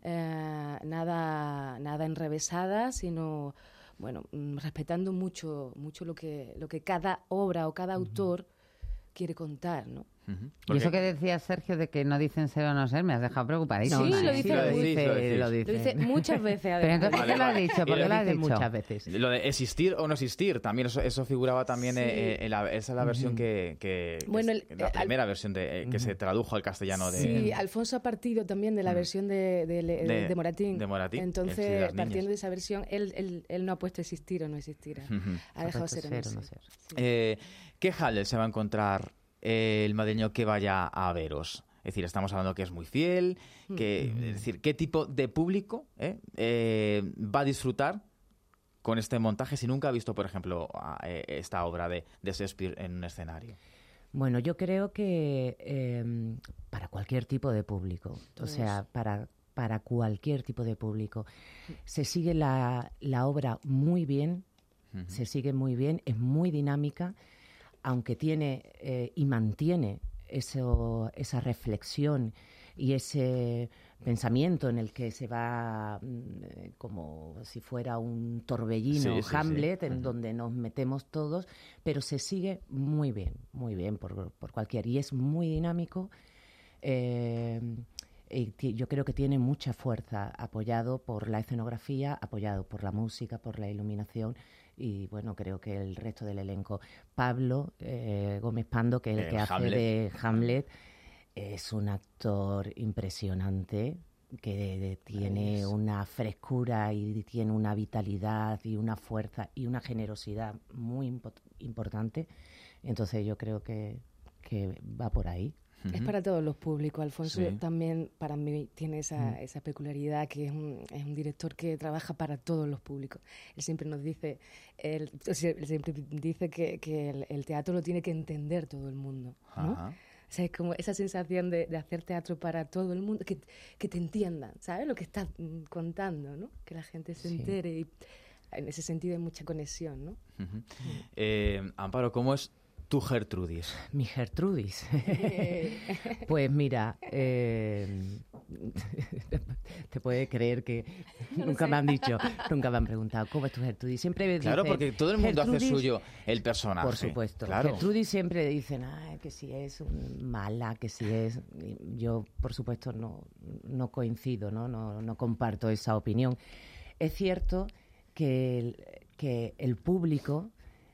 nada enrevesadas, sino respetando mucho lo que cada obra o cada autor quiere contar, ¿no? Y eso que decía Sergio de que no dicen ser o no ser, me has dejado preocupadísima. Sí, lo dice, lo dice muchas veces. Pero entonces, ¿por qué lo has dicho? ¿Por qué lo has dicho? Muchas veces. Lo de existir o no existir, también eso figuraba también esa es la versión la primera versión que se tradujo al castellano. Sí, Alfonso ha partido también de la versión de Moratín. De Moratín. Entonces, partiendo de esa versión, él no ha puesto existir o no existir. Ha dejado ser o no ser. ¿Qué Hamlet se va a encontrar el madrileño que vaya a veros? Es decir, estamos hablando que es muy fiel, es decir, ¿qué tipo de público va a disfrutar con este montaje si nunca ha visto, por ejemplo, esta obra de Shakespeare en un escenario? Bueno, yo creo que para cualquier tipo de público, o sea, para cualquier tipo de público, se sigue la obra muy bien, se sigue muy bien, es muy dinámica, aunque tiene y mantiene esa reflexión y ese pensamiento en el que se va como si fuera un torbellino, Hamlet, en donde nos metemos todos, pero se sigue muy bien por cualquier. Y es muy dinámico. Yo creo que tiene mucha fuerza, apoyado por la escenografía, apoyado por la música, por la iluminación. Y bueno, creo que el resto del elenco. Pablo Gómez Pando, que es el que hace de Hamlet, es un actor impresionante, que tiene una frescura y tiene una vitalidad y una fuerza y una generosidad muy importante. Entonces yo creo que va por ahí. Es para todos los públicos. Alfonso también, para mí, tiene esa peculiaridad, que es un director que trabaja para todos los públicos. Él siempre nos dice, él siempre dice que el teatro lo tiene que entender todo el mundo, ¿no? O sea, es como esa sensación de hacer teatro para todo el mundo, que te entiendan, ¿sabes? Lo que estás contando, ¿no? Que la gente se entere, y en ese sentido hay mucha conexión, ¿no? Amparo, ¿cómo es tu Gertrudis? Mi Gertrudis. Pues mira, te puedes creer que nunca me han dicho, nunca me han preguntado ¿cómo es tu Gertrudis? Siempre claro, dicen, porque todo el mundo hace suyo el personaje. Por supuesto. Claro. Gertrudis siempre dicen, que si es mala, que si es... Yo, por supuesto, no coincido, no comparto esa opinión. Es cierto que el público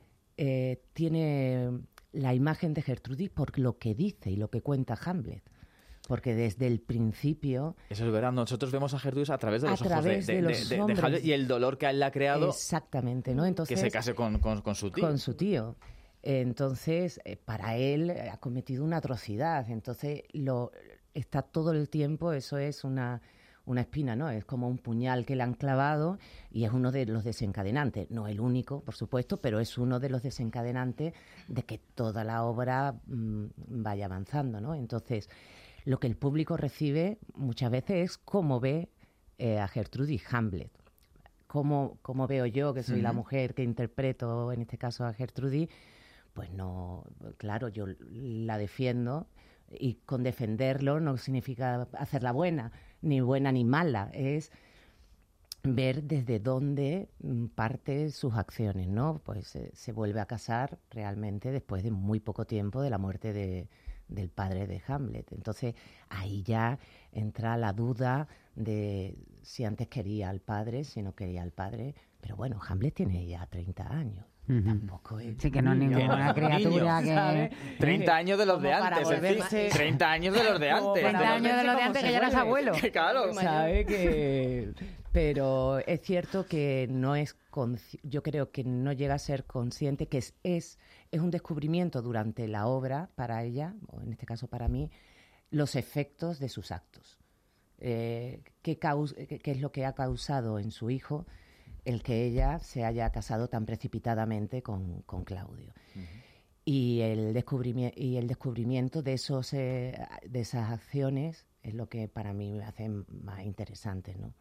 tiene la imagen de Gertrudis por lo que dice y lo que cuenta Hamlet. Porque desde el principio... Eso es verdad, nosotros vemos a Gertrudis a través de los ojos de Hamlet y el dolor que a él le ha creado. Exactamente, ¿no? Entonces, que se case con su tío. Con su tío. Entonces, para él ha cometido una atrocidad. Entonces, está todo el tiempo, eso es una espina, ¿no? Es como un puñal que le han clavado y es uno de los desencadenantes. No el único, por supuesto, pero es uno de los desencadenantes de que toda la obra vaya avanzando, ¿no? Entonces, lo que el público recibe muchas veces es cómo ve a Gertrudis Hamlet. Cómo veo yo, que soy la mujer que interpreto, en este caso a Gertrudis, pues no, claro, yo la defiendo, y con defenderlo no significa hacerla buena ni mala, es ver desde dónde parte sus acciones, ¿no? Pues se vuelve a casar realmente después de muy poco tiempo de la muerte del padre de Hamlet. Entonces ahí ya entra la duda de si antes quería al padre, si no quería al padre. Pero bueno, Hamlet tiene ya 30 años. Tampoco es... Sí, que no es ninguna criatura que... ¿sabes? 30 años de los de antes. Volverse... 30 años de los de antes. 30 años de los de antes que ya eras abuelo. Claro. ¿Sabe que...? Pero es cierto que no es... Yo creo que no llega a ser consciente que es un descubrimiento durante la obra para ella, o en este caso para mí, los efectos de sus actos. ¿Qué es lo que ha causado en su hijo el que ella se haya casado tan precipitadamente con Claudio? Y el descubrimiento de esas acciones es lo que para mí me hace más interesante, ¿no?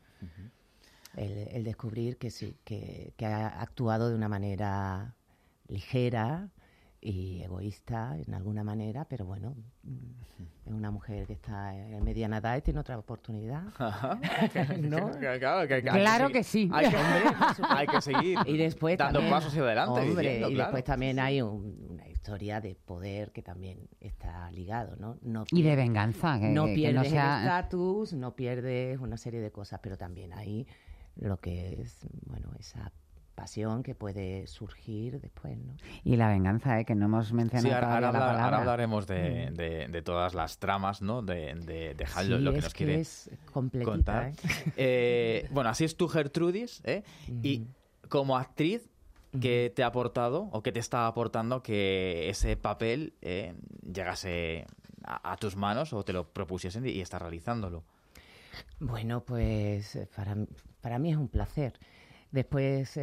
El descubrir que sí, que ha actuado de una manera ligera y egoísta en alguna manera, pero bueno, es una mujer que está en mediana edad y tiene otra oportunidad. ¿No? Claro que sí. Hay que seguir y después dando también, pasos hacia adelante. Hombre, diciendo, y claro. después también hay una historia de poder que también está ligado, ¿no? Y de venganza. No pierdes el el estatus, no pierdes una serie de cosas, pero también hay lo que es, bueno, esa pasión que puede surgir después, ¿no? Y la venganza, que no hemos mencionado Sí, todavía la palabra. ahora hablaremos de todas las tramas, ¿no? De Hamlet, sí, lo que nos quiere es completita, contar. Bueno, así es tu Gertrudis, ¿eh? Y como actriz, ¿qué te ha aportado o qué te está aportando que ese papel llegase a tus manos o te lo propusiesen y estás realizándolo? Bueno, pues para mí es un placer. Después,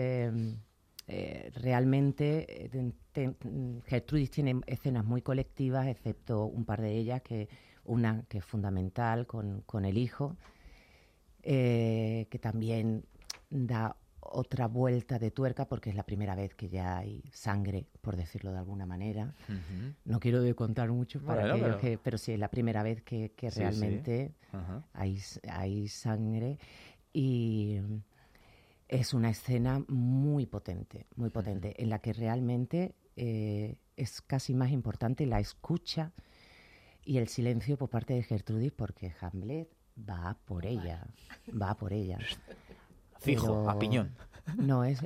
realmente, Gertrudis tiene escenas muy colectivas, excepto un par de ellas, una que es fundamental con el hijo, que también da otra vuelta de tuerca, porque es la primera vez que ya hay sangre, por decirlo de alguna manera. No quiero contar mucho para pero sí, es la primera vez que realmente hay sangre, y es una escena muy potente, en la que realmente es casi más importante la escucha y el silencio por parte de Gertrudis, porque Hamlet va por ella. Fijo, pero, a piñón. No, es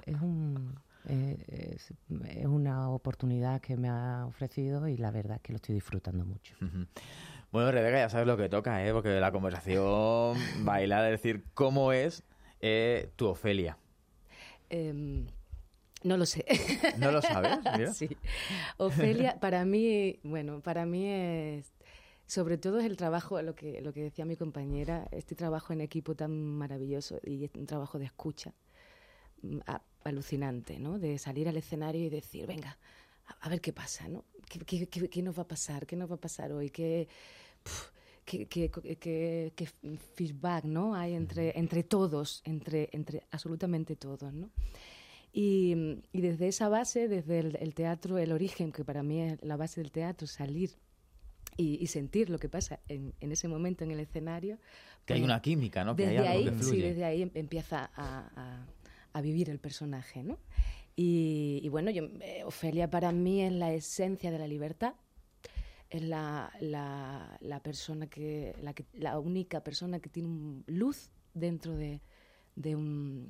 una oportunidad que me ha ofrecido y la verdad es que lo estoy disfrutando mucho. Bueno, Rebeca, ya sabes lo que toca, porque la conversación baila, es decir, ¿cómo es tu Ofelia? No lo sé. ¿No lo sabes? Mira. Sí. Ofelia, para mí es... Sobre todo es el trabajo, lo que decía mi compañera, este trabajo en equipo tan maravilloso y un trabajo de escucha alucinante, ¿no? De salir al escenario y decir, venga, a ver qué pasa, ¿no? ¿Qué nos va a pasar? ¿Qué nos va a pasar hoy? ¿Qué feedback, ¿no? hay entre todos, entre absolutamente todos, ¿no? Y desde esa base, desde el teatro, el origen, que para mí es la base del teatro, salir y sentir lo que pasa en ese momento en el escenario. Que hay una química, ¿no? Que hay algo que fluye. Sí, desde ahí empieza a vivir el personaje, ¿no? Y bueno, Ofelia para mí es la esencia de la libertad, es la persona la única persona que tiene luz dentro de un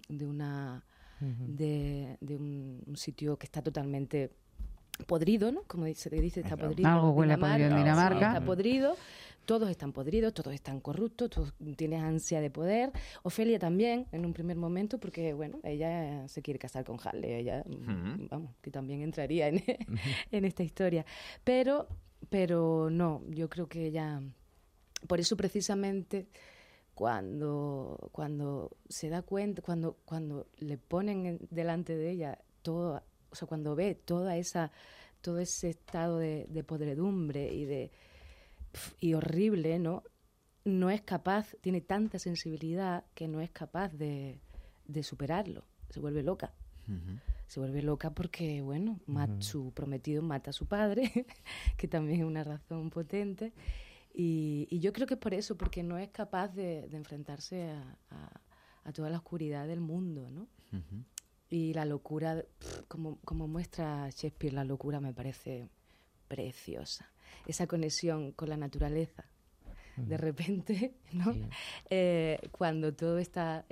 sitio que está totalmente podrido, ¿no? Como se dice, está podrido. Algo huele a podrido en Dinamarca. Está podrido, todos están podridos, todos están corruptos, todos tienen ansia de poder. Ofelia también, en un primer momento, porque, bueno, ella se quiere casar con Hamlet, ella, vamos, que también entraría en esta historia. Pero no, yo creo que ella por eso precisamente cuando se da cuenta, cuando le ponen delante de ella todo, o sea, cuando ve todo ese estado de podredumbre y horrible, no es capaz, tiene tanta sensibilidad que no es capaz de superarlo. Se vuelve loca. Uh-huh. Se vuelve loca porque, bueno, su prometido mata a su padre, que también es una razón potente. Y yo creo que es por eso, porque no es capaz de enfrentarse a toda la oscuridad del mundo, ¿no? Uh-huh. Y la locura, como muestra Shakespeare, la locura me parece preciosa. Esa conexión con la naturaleza. De repente, ¿no? Sí. Cuando todo está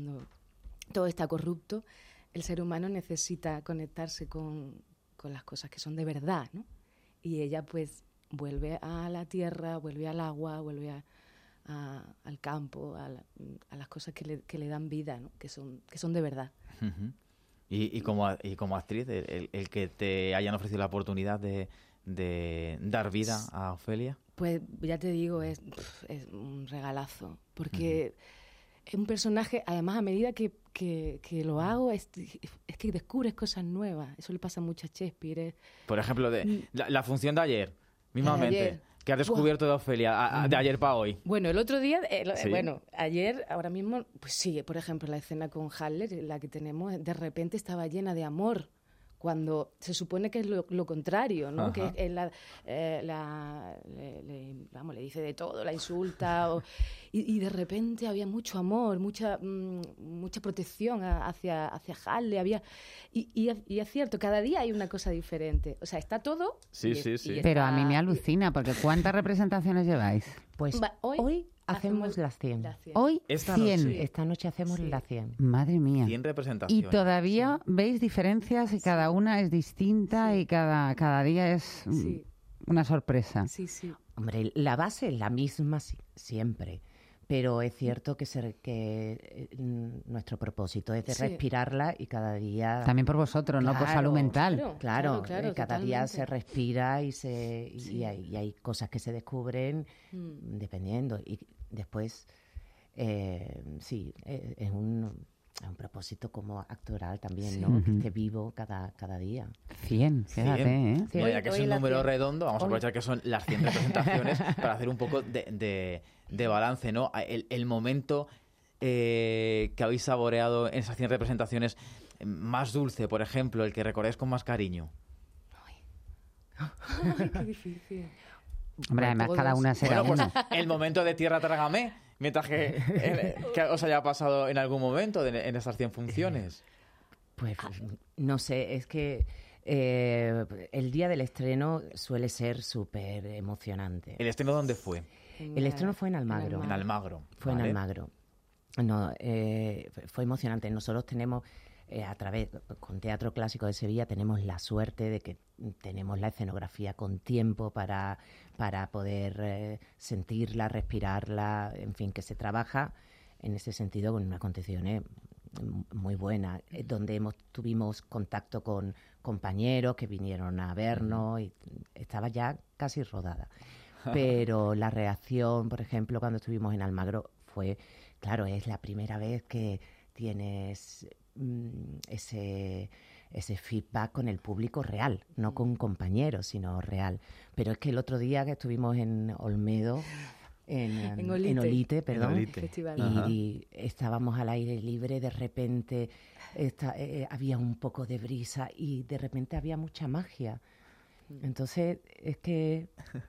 corrupto, el ser humano necesita conectarse con las cosas que son de verdad, ¿no? Y ella, pues, vuelve a la tierra, vuelve al agua, vuelve al campo, a las cosas que le dan vida, ¿no? Que son de verdad. Uh-huh. Y como actriz, el que te hayan ofrecido la oportunidad de dar vida a Ofelia. Pues ya te digo, es un regalazo, porque es un personaje, además a medida que lo hago, es que descubres cosas nuevas. Eso le pasa mucho a Shakespeare. Por ejemplo, la función de ayer, mismamente, que has descubierto de Ofelia, de ayer para hoy. Bueno, el otro día, ayer, ahora mismo, pues sí, por ejemplo, la escena con Haller, la que tenemos, de repente estaba llena de amor, cuando se supone que es lo contrario, ¿no? Ajá. Que es le dice de todo, la insulta, y de repente había mucho amor, mucha protección hacia Halle, y es cierto, cada día hay una cosa diferente, o sea, está todo. Sí. Pero a mí me alucina, porque ¿cuántas representaciones lleváis? Pues hoy hacemos las 100. Hoy esta 100. Noche. Esta noche hacemos las 100. Madre mía. 100 representaciones. Y todavía veis diferencias y cada una es distinta y cada día es una sorpresa. Sí. Hombre, la base es la misma siempre. Pero es cierto que nuestro propósito es de respirarla y cada día... También por vosotros, no por salud mental. Claro, cada día se respira y hay cosas que se descubren dependiendo. Y después, es un propósito como actoral también, ¿no? Que esté vivo cada día. 100, fíjate, 100. Bueno, ya que es un número redondo, vamos a aprovechar que son las 100 representaciones para hacer un poco de balance, ¿no? El momento que habéis saboreado en esas 100 representaciones más dulce, por ejemplo, el que recordáis con más cariño. Ay, qué difícil. Hombre, además cada una será una. El momento de Tierra Trágame, mientras que os haya pasado en algún momento en esas 100 funciones. Pues no sé, es que el día del estreno suele ser súper emocionante. ¿El estreno dónde fue? El estreno fue en Almagro. En Almagro. Fue ¿vale? en Almagro. No, fue emocionante. Nosotros tenemos, con Teatro Clásico de Sevilla, tenemos la suerte de que tenemos la escenografía con tiempo para poder sentirla, respirarla, en fin, que se trabaja en ese sentido con unas condiciones muy buenas, donde tuvimos contacto con compañeros que vinieron a vernos y estaba ya casi rodada. Pero la reacción, por ejemplo, cuando estuvimos en Almagro fue, claro, es la primera vez que tienes ese feedback con el público real, no con compañeros, sino real. Pero es que el otro día que estuvimos en Olmedo, en Olite, perdón, y estábamos al aire libre, de repente había un poco de brisa y de repente había mucha magia. Entonces es que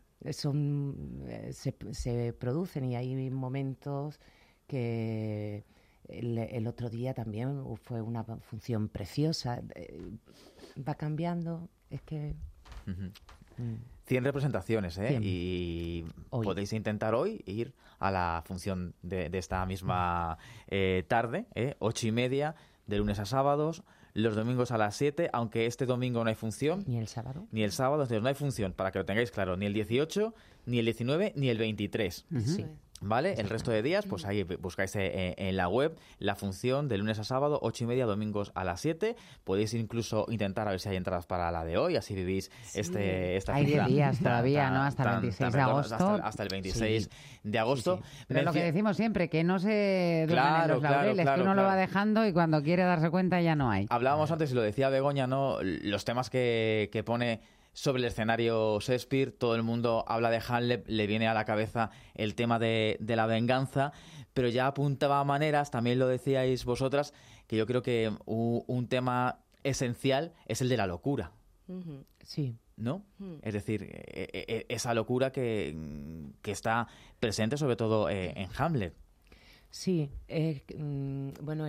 se producen y hay momentos que el otro día también fue una función preciosa. Va cambiando, es que... 100 representaciones, 100. Y hoy podéis intentar hoy ir a la función de esta misma tarde, 8:30, de lunes a sábados, los domingos a las 7, aunque este domingo no hay función. ¿Ni el sábado? Ni el sábado, entonces no hay función, para que lo tengáis claro, ni el 18, ni el 19, ni el 23. Sí. ¿Vale? El resto de días, pues ahí buscáis en la web la función de lunes a sábado, 8:30, domingos a las 7. Podéis incluso intentar a ver si hay entradas para la de hoy, así vivís esta hay cita. 10 días todavía, ¿no? Hasta el 26 de agosto. Hasta el 26 de agosto. Pero lo que decimos siempre, que no se duerman en los laureles, que uno lo va dejando y cuando quiere darse cuenta ya no hay. Hablábamos antes, y lo decía Begoña, ¿no? Los temas que pone sobre el escenario Shakespeare, todo el mundo habla de Hamlet, le viene a la cabeza el tema de la venganza, pero ya apuntaba a maneras, también lo decíais vosotras, que yo creo que un tema esencial es el de la locura. Sí. ¿No? Es decir, esa locura que está presente sobre todo en Hamlet. Sí, bueno,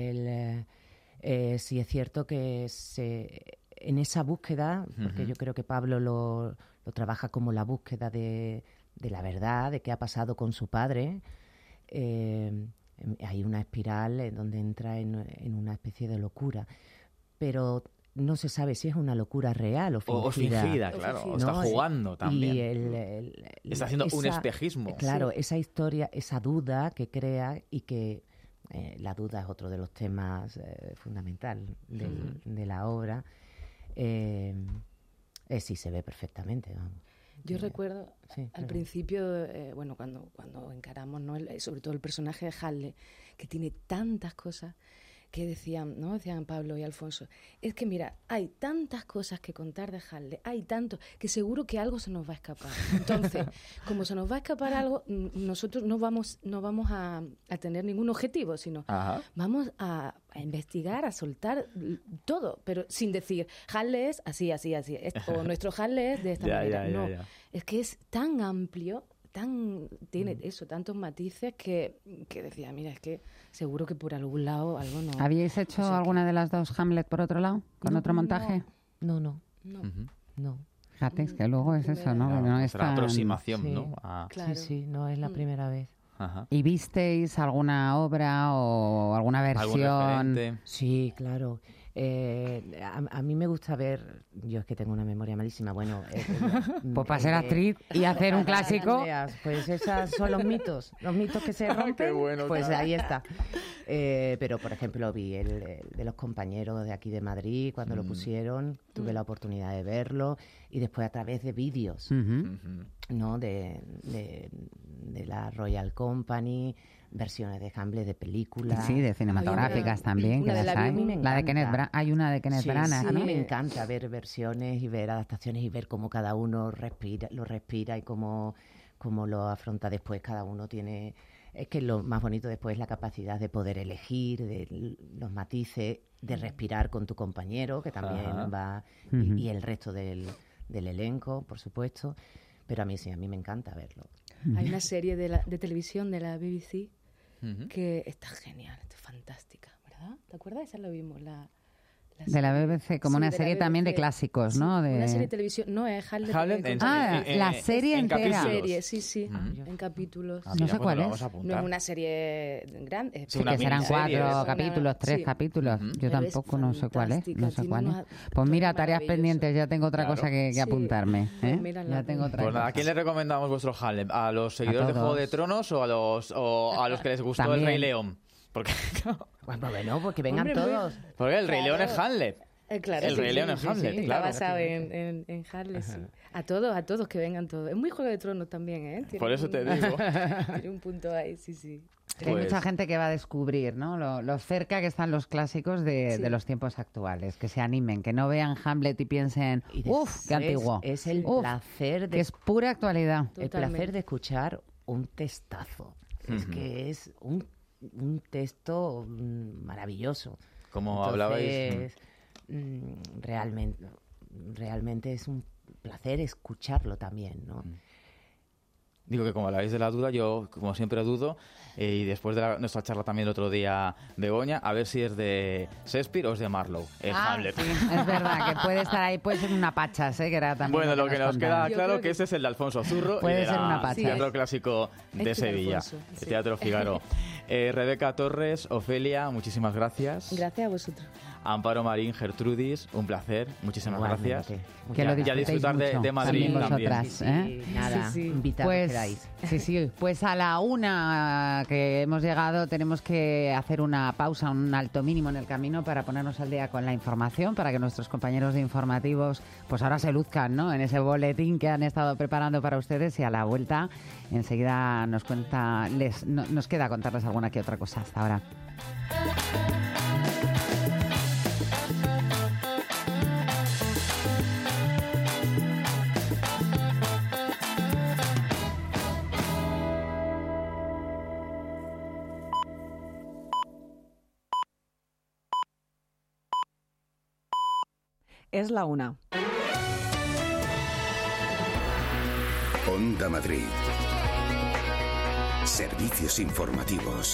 sí es cierto que en esa búsqueda, porque yo creo que Pablo lo trabaja como la búsqueda de la verdad, de qué ha pasado con su padre, hay una espiral en donde entra en una especie de locura, pero no se sabe si es una locura real o fingida. O fingida, claro, o está jugando también. Y está haciendo un espejismo. Claro, esa historia, esa duda que crea y que la duda es otro de los temas fundamentales de la obra. Sí se ve perfectamente, vamos. Yo recuerdo al principio, bueno, cuando encaramos, ¿no? Sobre todo el personaje de Hamlet, que tiene tantas cosas que decían Pablo y Alfonso, es que mira, hay tantas cosas que contar de Hamlet, hay tanto, que seguro que algo se nos va a escapar. Entonces, como se nos va a escapar algo, nosotros no vamos a tener ningún objetivo, sino vamos a investigar, a soltar todo, pero sin decir, Hamlet es así, o nuestro Hamlet es de esta manera. Ya. Es que es tan amplio, tiene tantos matices que decía, mira, es que seguro que por algún lado algo no... ¿Habíais hecho alguna de las dos Hamlet por otro lado? ¿Con otro montaje? No. Fíjate, es que luego es eso, ¿no? Claro, no es la aproximación, sí, ¿no? Claro. Sí, no es la primera vez. Ajá. ¿Y visteis alguna obra o alguna versión? ¿Algún referente? Sí, claro. A mí me gusta ver, yo es que tengo una memoria malísima, bueno... pues para ser actriz y hacer un clásico... Pues esos son los mitos que se rompen, Qué bueno, pues claro. ahí está. Pero, por ejemplo, vi el de los compañeros de aquí de Madrid, cuando lo pusieron, tuve la oportunidad de verlo, y después a través de vídeos, ¿no? De la Royal Company, versiones de Hamlet de películas. Sí, de cinematográficas también, que las hay. La de Kenneth Branagh, hay una de Kenneth Branagh. Sí, a mí me encanta ver versiones y ver adaptaciones y ver cómo cada uno lo respira y cómo lo afronta después. Cada uno tiene... Es que lo más bonito después es la capacidad de poder elegir, de los matices, de respirar con tu compañero, que también va... Y el resto del elenco, por supuesto. Pero a mí me encanta verlo. Hay una serie de televisión de la BBC que está genial, está fantástica, ¿verdad? ¿Te acuerdas? Esa la vimos, de la BBC, como una serie también de clásicos, ¿no? Una serie de televisión, no es Hamlet. La serie entera. Sí, en capítulos. No sé cuál es. No es una serie grande. Sí, que serán 4 capítulos, 3 capítulos. Yo tampoco no sé cuál es. Pues mira, tareas pendientes, ya tengo otra cosa que apuntarme. Ya tengo otra cosa. ¿A quién le recomendamos vuestro Hamlet? ¿A los seguidores de Juego de Tronos o a los que les gustó También. El Rey León? Porque bueno, porque vengan todos. Porque el Rey León es Hamlet. Claro, el Rey León es Hamlet, está claro. basado en Hamlet, sí. A todos, que vengan todos. Es muy Juego de Tronos también, ¿eh? Por eso te digo. Tiene un punto ahí, sí. Hay mucha gente que va a descubrir, ¿no? Lo cerca que están los clásicos de los tiempos actuales. Que se animen, que no vean Hamlet y piensen, ¡uf, qué antiguo! Es el placer de... Que es pura actualidad. El placer de escuchar un textazo. Es que es un texto maravilloso. Como hablabais... Realmente es un placer escucharlo también, ¿no? Digo que como habláis de la duda, yo como siempre dudo, y después de nuestra charla también el otro día, Begoña, a ver si es de Shakespeare o es de Marlowe, Hamlet. Sí, es verdad, que puede estar ahí, puede ser una Pachas, que era también... Bueno, lo que nos queda claro que ese es el de Alfonso Zurro, puede y ser una Teatro Clásico de Sevilla, el Teatro Figaro. Rebeca Torres, Ofelia, muchísimas gracias. Gracias a vosotros. Amparo Marín, Gertrudis, un placer, muchísimas gracias. Que lo y a disfrutar de Madrid también. Nada, invitados pues, queráis. Sí, pues a la 1 que hemos llegado tenemos que hacer una pausa, un alto mínimo en el camino para ponernos al día con la información, para que nuestros compañeros de informativos pues ahora se luzcan, ¿no?, en ese boletín que han estado preparando para ustedes, y a la vuelta enseguida nos queda contarles alguna que otra cosa. Hasta ahora. Es la 1. Onda Madrid. Servicios informativos.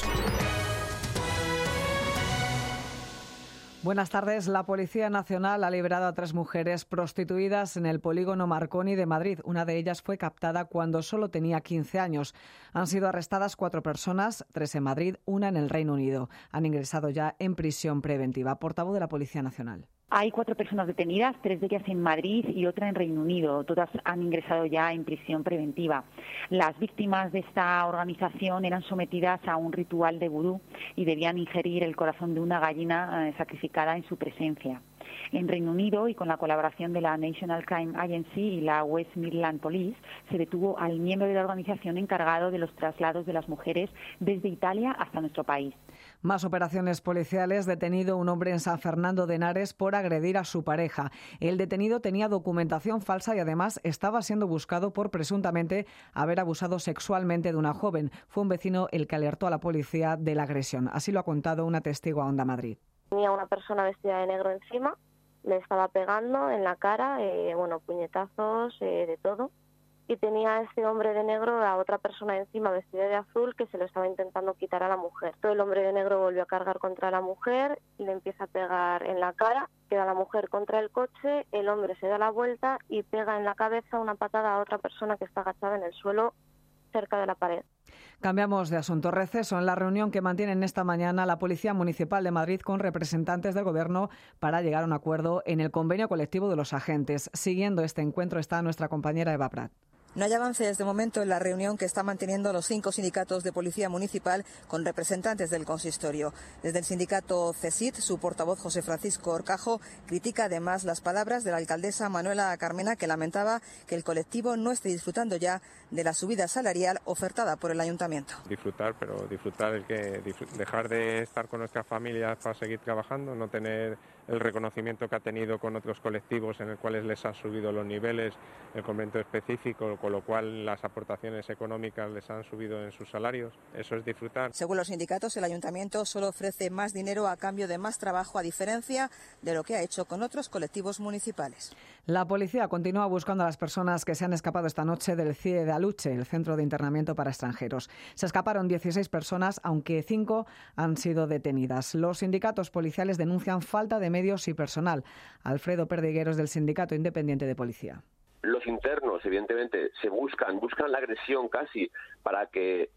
Buenas tardes. La Policía Nacional ha liberado a 3 mujeres prostituidas en el polígono Marconi de Madrid. Una de ellas fue captada cuando solo tenía 15 años. Han sido arrestadas 4 personas, 3 en Madrid, 1 en el Reino Unido. Han ingresado ya en prisión preventiva. Portavoz de la Policía Nacional. Hay 4 personas detenidas, 3 de ellas en Madrid y otra en Reino Unido. Todas han ingresado ya en prisión preventiva. Las víctimas de esta organización eran sometidas a un ritual de vudú y debían ingerir el corazón de una gallina sacrificada en su presencia. En Reino Unido, y con la colaboración de la National Crime Agency y la West Midlands Police, se detuvo al miembro de la organización encargado de los traslados de las mujeres desde Italia hasta nuestro país. Más operaciones policiales. Detenido un hombre en San Fernando de Henares por agredir a su pareja. El detenido tenía documentación falsa y además estaba siendo buscado por presuntamente haber abusado sexualmente de una joven. Fue un vecino el que alertó a la policía de la agresión. Así lo ha contado una testigo a Onda Madrid. Tenía una persona vestida de negro encima, le estaba pegando en la cara, puñetazos, de todo. Y tenía a este hombre de negro a otra persona encima vestida de azul que se lo estaba intentando quitar a la mujer. Todo el hombre de negro volvió a cargar contra la mujer, le empieza a pegar en la cara, queda la mujer contra el coche, el hombre se da la vuelta y pega en la cabeza una patada a otra persona que está agachada en el suelo cerca de la pared. Cambiamos de asunto. Receso en la reunión que mantienen esta mañana la Policía Municipal de Madrid con representantes del Gobierno para llegar a un acuerdo en el convenio colectivo de los agentes. Siguiendo este encuentro está nuestra compañera Eva Prat. No hay avances de momento en la reunión que están manteniendo los 5 sindicatos de policía municipal con representantes del consistorio. Desde el sindicato CESID, su portavoz José Francisco Horcajo critica además las palabras de la alcaldesa Manuela Carmena, que lamentaba que el colectivo no esté disfrutando ya de la subida salarial ofertada por el ayuntamiento. Disfrutar, pero disfrutar dejar de estar con nuestras familias para seguir trabajando, no tener el reconocimiento que ha tenido con otros colectivos en el cuales les han subido los niveles, el convento específico, con lo cual las aportaciones económicas les han subido en sus salarios. Eso es disfrutar. Según los sindicatos, el ayuntamiento solo ofrece más dinero a cambio de más trabajo, a diferencia de lo que ha hecho con otros colectivos municipales. La policía continúa buscando a las personas que se han escapado esta noche del CIE de Aluche, el centro de internamiento para extranjeros. Se escaparon 16 personas, aunque 5 han sido detenidas. Los sindicatos policiales denuncian falta de medios y personal. Alfredo Perdigueros, del Sindicato Independiente de Policía. Los internos, evidentemente, buscan la agresión casi para que,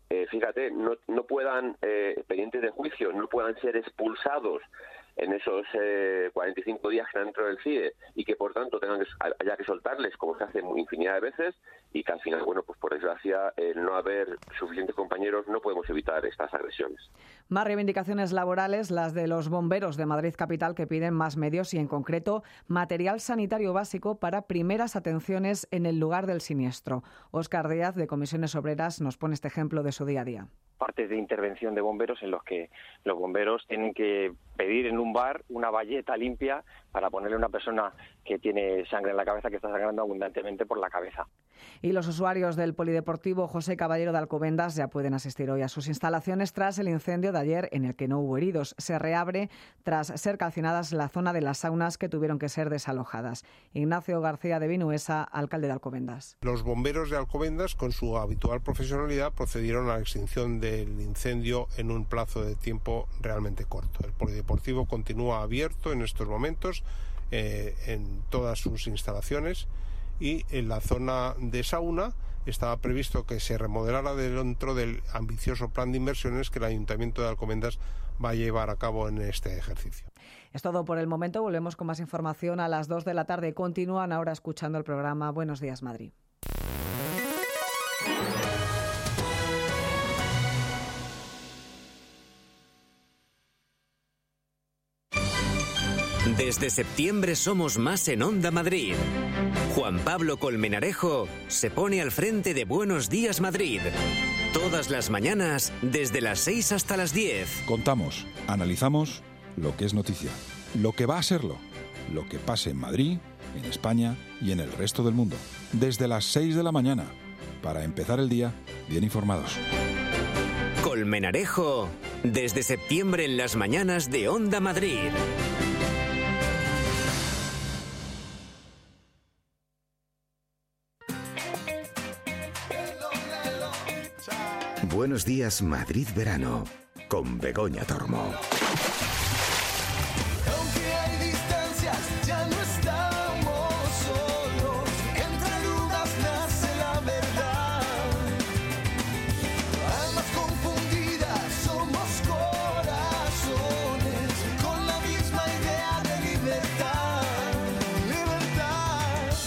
no puedan, pendientes de juicio, no puedan ser expulsados en esos 45 días que están dentro del CIE y que, por tanto, haya que soltarles, como se hace infinidad de veces, y que al final, pues por desgracia, el no haber suficientes compañeros, no podemos evitar estas agresiones. Más reivindicaciones laborales, las de los bomberos de Madrid Capital, que piden más medios y, en concreto, material sanitario básico para primeras atenciones en el lugar del siniestro. Óscar Díaz, de Comisiones Obreras, nos pone este ejemplo de su día a día. Partes de intervención de bomberos en los que los bomberos tienen que pedir en un bar una bayeta limpia para ponerle a una persona que tiene sangre en la cabeza, que está sangrando abundantemente por la cabeza. Y los usuarios del Polideportivo José Caballero de Alcobendas ya pueden asistir hoy a sus instalaciones tras el incendio de ayer, en el que no hubo heridos. Se reabre tras ser calcinadas la zona de las saunas, que tuvieron que ser desalojadas. Ignacio García de Vinuesa, alcalde de Alcobendas. Los bomberos de Alcobendas, con su habitual profesionalidad, procedieron a la extinción del incendio en un plazo de tiempo realmente corto. El Polideportivo continúa abierto en estos momentos en todas sus instalaciones, y en la zona de sauna estaba previsto que se remodelara dentro del ambicioso plan de inversiones que el Ayuntamiento de Alcobendas va a llevar a cabo en este ejercicio. Es todo por el momento. Volvemos con más información a las 2 de la tarde. Continúan ahora escuchando el programa Buenos Días, Madrid. Desde septiembre somos más en Onda Madrid. Juan Pablo Colmenarejo se pone al frente de Buenos Días Madrid. Todas las mañanas, desde las 6 hasta las 10. Contamos, analizamos lo que es noticia, lo que va a serlo, lo que pase en Madrid, en España y en el resto del mundo. Desde las 6 de la mañana, para empezar el día bien informados. Colmenarejo, desde septiembre en las mañanas de Onda Madrid. Buenos días, Madrid Verano, con Begoña Tormo. Aunque hay distancias, ya no estamos solos. Entre dudas nace la verdad. Almas confundidas, somos corazones con la misma idea de libertad. Libertad.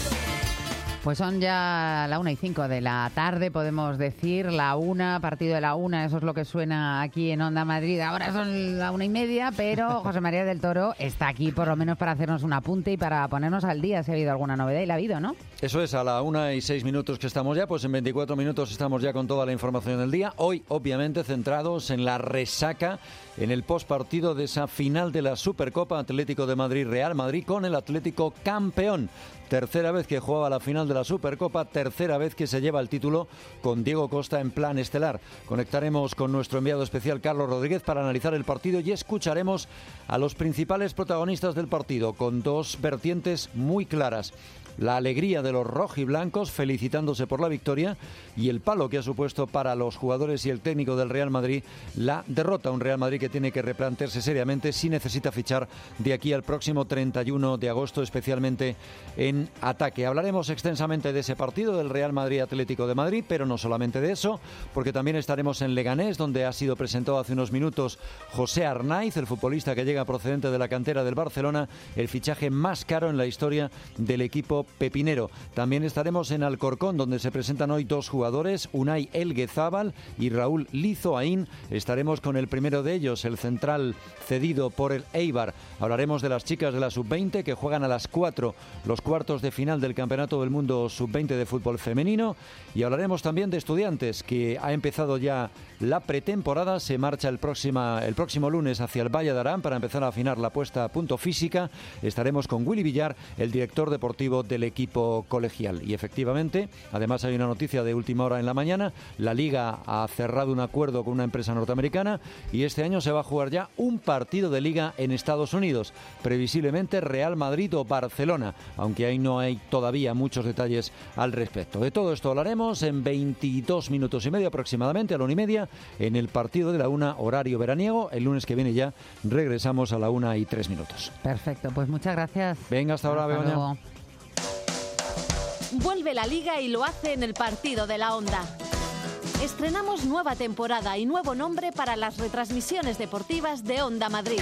Pues son ya la 1:05 de la tarde, podemos decir, la 1, partido de la 1, eso es lo que suena aquí en Onda Madrid. Ahora son la 1:30, pero José María del Toro está aquí por lo menos para hacernos un apunte y para ponernos al día si ha habido alguna novedad, y la ha habido, ¿no? Eso es, a la 1:06 que estamos ya, pues en 24 minutos estamos ya con toda la información del día. Hoy, obviamente, centrados en la resaca, en el postpartido de esa final de la Supercopa Atlético de Madrid-Real Madrid con el Atlético campeón. Tercera vez que jugaba la final de la Supercopa, tercera vez que se lleva el título con Diego Costa en plan estelar. Conectaremos con nuestro enviado especial Carlos Rodríguez para analizar el partido y escucharemos a los principales protagonistas del partido con dos vertientes muy claras. La alegría de los rojiblancos felicitándose por la victoria y el palo que ha supuesto para los jugadores y el técnico del Real Madrid la derrota. Un Real Madrid que tiene que replantearse seriamente si necesita fichar de aquí al próximo 31 de agosto, especialmente en ataque. Hablaremos extensamente de ese partido del Real Madrid Atlético de Madrid, pero no solamente de eso, porque también estaremos en Leganés, donde ha sido presentado hace unos minutos José Arnaiz, el futbolista que llega procedente de la cantera del Barcelona, el fichaje más caro en la historia del equipo pepinero. También estaremos en Alcorcón, donde se presentan hoy dos jugadores, Unai Elguezábal y Raúl Lizoaín. Estaremos con el primero de ellos, el central cedido por el Eibar. Hablaremos de las chicas de la Sub-20 que juegan a las 4 los cuartos de final del Campeonato del Mundo Sub-20 de fútbol femenino, y hablaremos también de Estudiantes, que ha empezado ya la pretemporada. Se marcha el próximo lunes hacia el Valle de Arán para empezar a afinar la puesta a punto física. Estaremos con Willy Villar, el director deportivo del equipo colegial. Y efectivamente, además hay una noticia de última hora en la mañana: la Liga ha cerrado un acuerdo con una empresa norteamericana y este año se va a jugar ya un partido de Liga en Estados Unidos, previsiblemente Real Madrid o Barcelona, aunque ahí no hay todavía muchos detalles al respecto. De todo esto hablaremos en 22 minutos y medio aproximadamente, a la 1:30, en el partido de la 1, horario veraniego. El lunes que viene ya regresamos a la 1:03. Perfecto, pues muchas gracias. Venga, hasta ahora, Begoña. Luego. Vuelve la Liga y lo hace en el partido de la Onda. Estrenamos nueva temporada y nuevo nombre para las retransmisiones deportivas de Onda Madrid.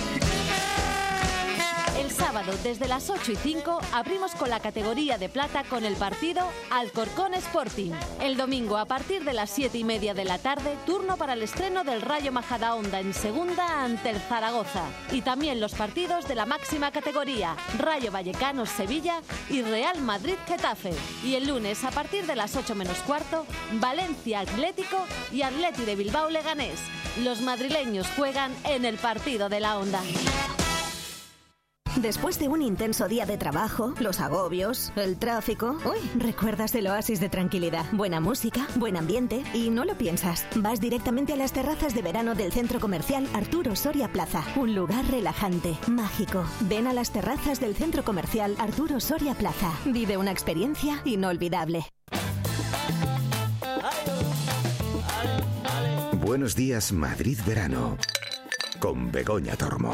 El sábado, desde las 8:05, abrimos con la categoría de plata con el partido Alcorcón Sporting. El domingo, a partir de las 7:30 de la tarde, turno para el estreno del Rayo Majadahonda en segunda ante el Zaragoza. Y también los partidos de la máxima categoría, Rayo Vallecano Sevilla y Real Madrid Getafe. Y el lunes, a partir de las 8 menos cuarto, Valencia Atlético y Atleti de Bilbao Leganés. Los madrileños juegan en el partido de la Onda. Después de un intenso día de trabajo, los agobios, el tráfico, recuerdas el oasis de tranquilidad, buena música, buen ambiente y no lo piensas. Vas directamente a las terrazas de verano del centro comercial Arturo Soria Plaza. Un lugar relajante, mágico. Ven a las terrazas del centro comercial Arturo Soria Plaza. Vive una experiencia inolvidable. Buenos días, Madrid Verano, con Begoña Tormo.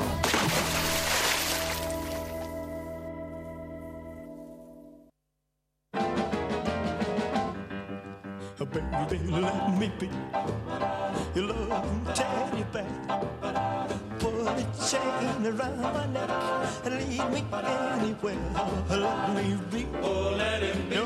baby, let me be your loving teddy bear. Put a chain around my neck and lead me anywhere. Let me be, oh, let him be.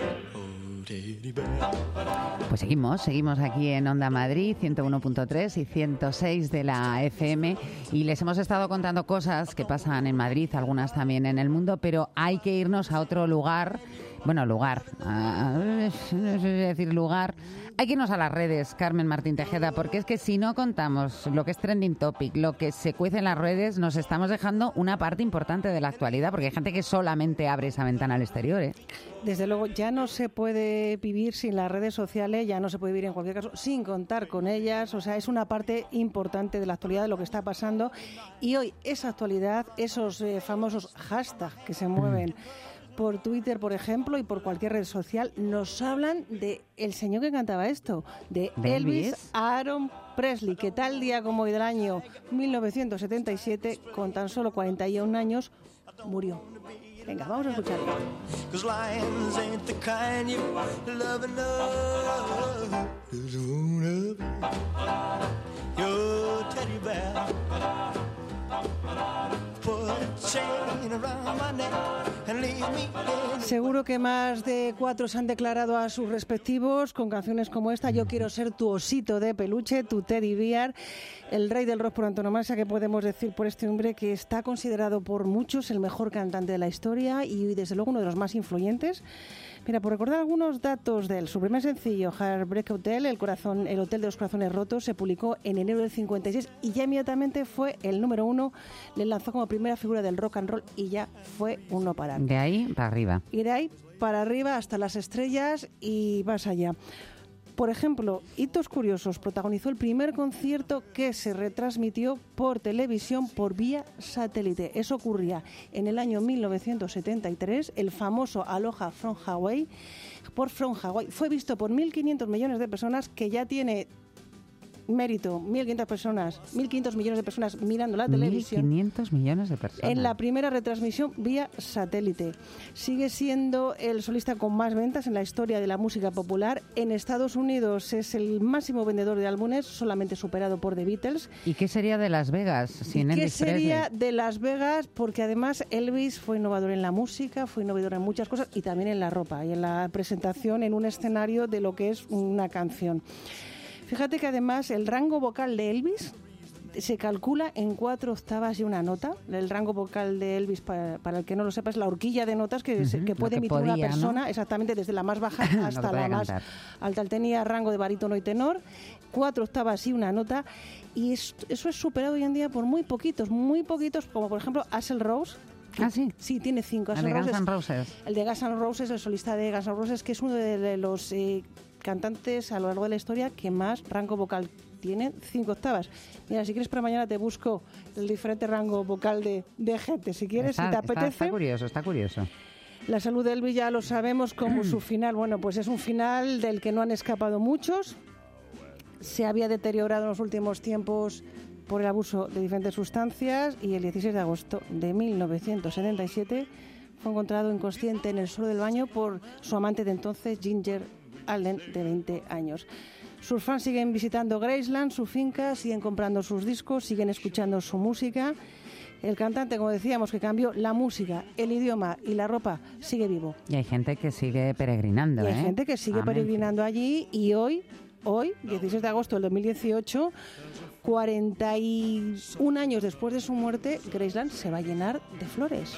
Pues seguimos aquí en Onda Madrid, 101.3 y 106 de la FM, y les hemos estado contando cosas que pasan en Madrid, algunas también en el mundo, pero hay que irnos a otro lugar. Bueno, no sé decir lugar. Hay que irnos a las redes, Carmen Martín Tejeda, porque es que si no contamos lo que es trending topic, lo que se cuece en las redes, nos estamos dejando una parte importante de la actualidad, porque hay gente que solamente abre esa ventana al exterior, ¿eh? Desde luego, ya no se puede vivir sin las redes sociales, ya no se puede vivir en cualquier caso sin contar con ellas. O sea, es una parte importante de la actualidad, de lo que está pasando. Y hoy, esa actualidad, esos famosos hashtags que se mueven por Twitter, por ejemplo, y por cualquier red social, nos hablan de el señor que cantaba esto, de Elvis Aaron Presley, que tal día como hoy del año 1977, con tan solo 41 años, murió. Venga, vamos a escucharlo. 'Cause lions ain't the kind you love and love. Your teddy bear. Put a chain around my neck and leave me. Seguro que más de 4 se han declarado a sus respectivos con canciones como esta. Yo quiero ser tu osito de peluche, tu teddy bear. El rey del rock por antonomasia, que podemos decir por este hombre que está considerado por muchos el mejor cantante de la historia y desde luego uno de los más influyentes. Mira, por recordar algunos datos de él, su primer sencillo, Heartbreak Hotel, el Hotel de los Corazones Rotos, se publicó en enero del 56 y ya inmediatamente fue el número 1, le lanzó como primera figura del rock and roll y ya fue un no parar. De ahí para arriba. Y de ahí para arriba hasta las estrellas y más allá. Por ejemplo, hitos curiosos, protagonizó el primer concierto que se retransmitió por televisión por vía satélite. Eso ocurría en el año 1973, el famoso Aloha from Hawaii, fue visto por 1.500 millones de personas, que ya tiene mérito, 1.500 millones de personas mirando la televisión. 1.500 millones de personas. En la primera retransmisión vía satélite. Sigue siendo el solista con más ventas en la historia de la música popular. En Estados Unidos es el máximo vendedor de álbumes, solamente superado por The Beatles. ¿Y qué sería de Las Vegas sin Elvis Presley? ¿Qué sería de Las Vegas? Porque además Elvis fue innovador en la música, fue innovador en muchas cosas y también en la ropa y en la presentación en un escenario de lo que es una canción. Fíjate que además el rango vocal de Elvis se calcula en 4 octavas y una nota. El rango vocal de Elvis, para el que no lo sepa, es la horquilla de notas que puede emitir una persona, ¿no? Exactamente, desde la más baja hasta la más alta. Él tenía rango de barítono y tenor, 4 octavas y una nota, y eso es superado hoy en día por muy poquitos, como por ejemplo Axl Rose. ¿Ah, sí? Sí, tiene 5. El de Guns N' Roses. El de Guns N' Roses, el solista de Guns N' Roses, que es uno de los cantantes a lo largo de la historia que más rango vocal tiene, 5 octavas. Mira, si quieres para mañana te busco el diferente rango vocal de gente, si quieres, si te apetece. Está curioso. La salud de Elvis ya lo sabemos como su final. Bueno, pues es un final del que no han escapado muchos. Se había deteriorado en los últimos tiempos por el abuso de diferentes sustancias y el 16 de agosto de 1977 fue encontrado inconsciente en el suelo del baño por su amante de entonces, Ginger Allen, de 20 años. Sus fans siguen visitando Graceland, su finca, siguen comprando sus discos, siguen escuchando su música. El cantante, como decíamos, que cambió la música, el idioma y la ropa, sigue vivo. Y hay gente que sigue peregrinando. Y hay gente que sigue peregrinando allí y hoy, 16 de agosto del 2018, 41 años después de su muerte, Graceland se va a llenar de flores.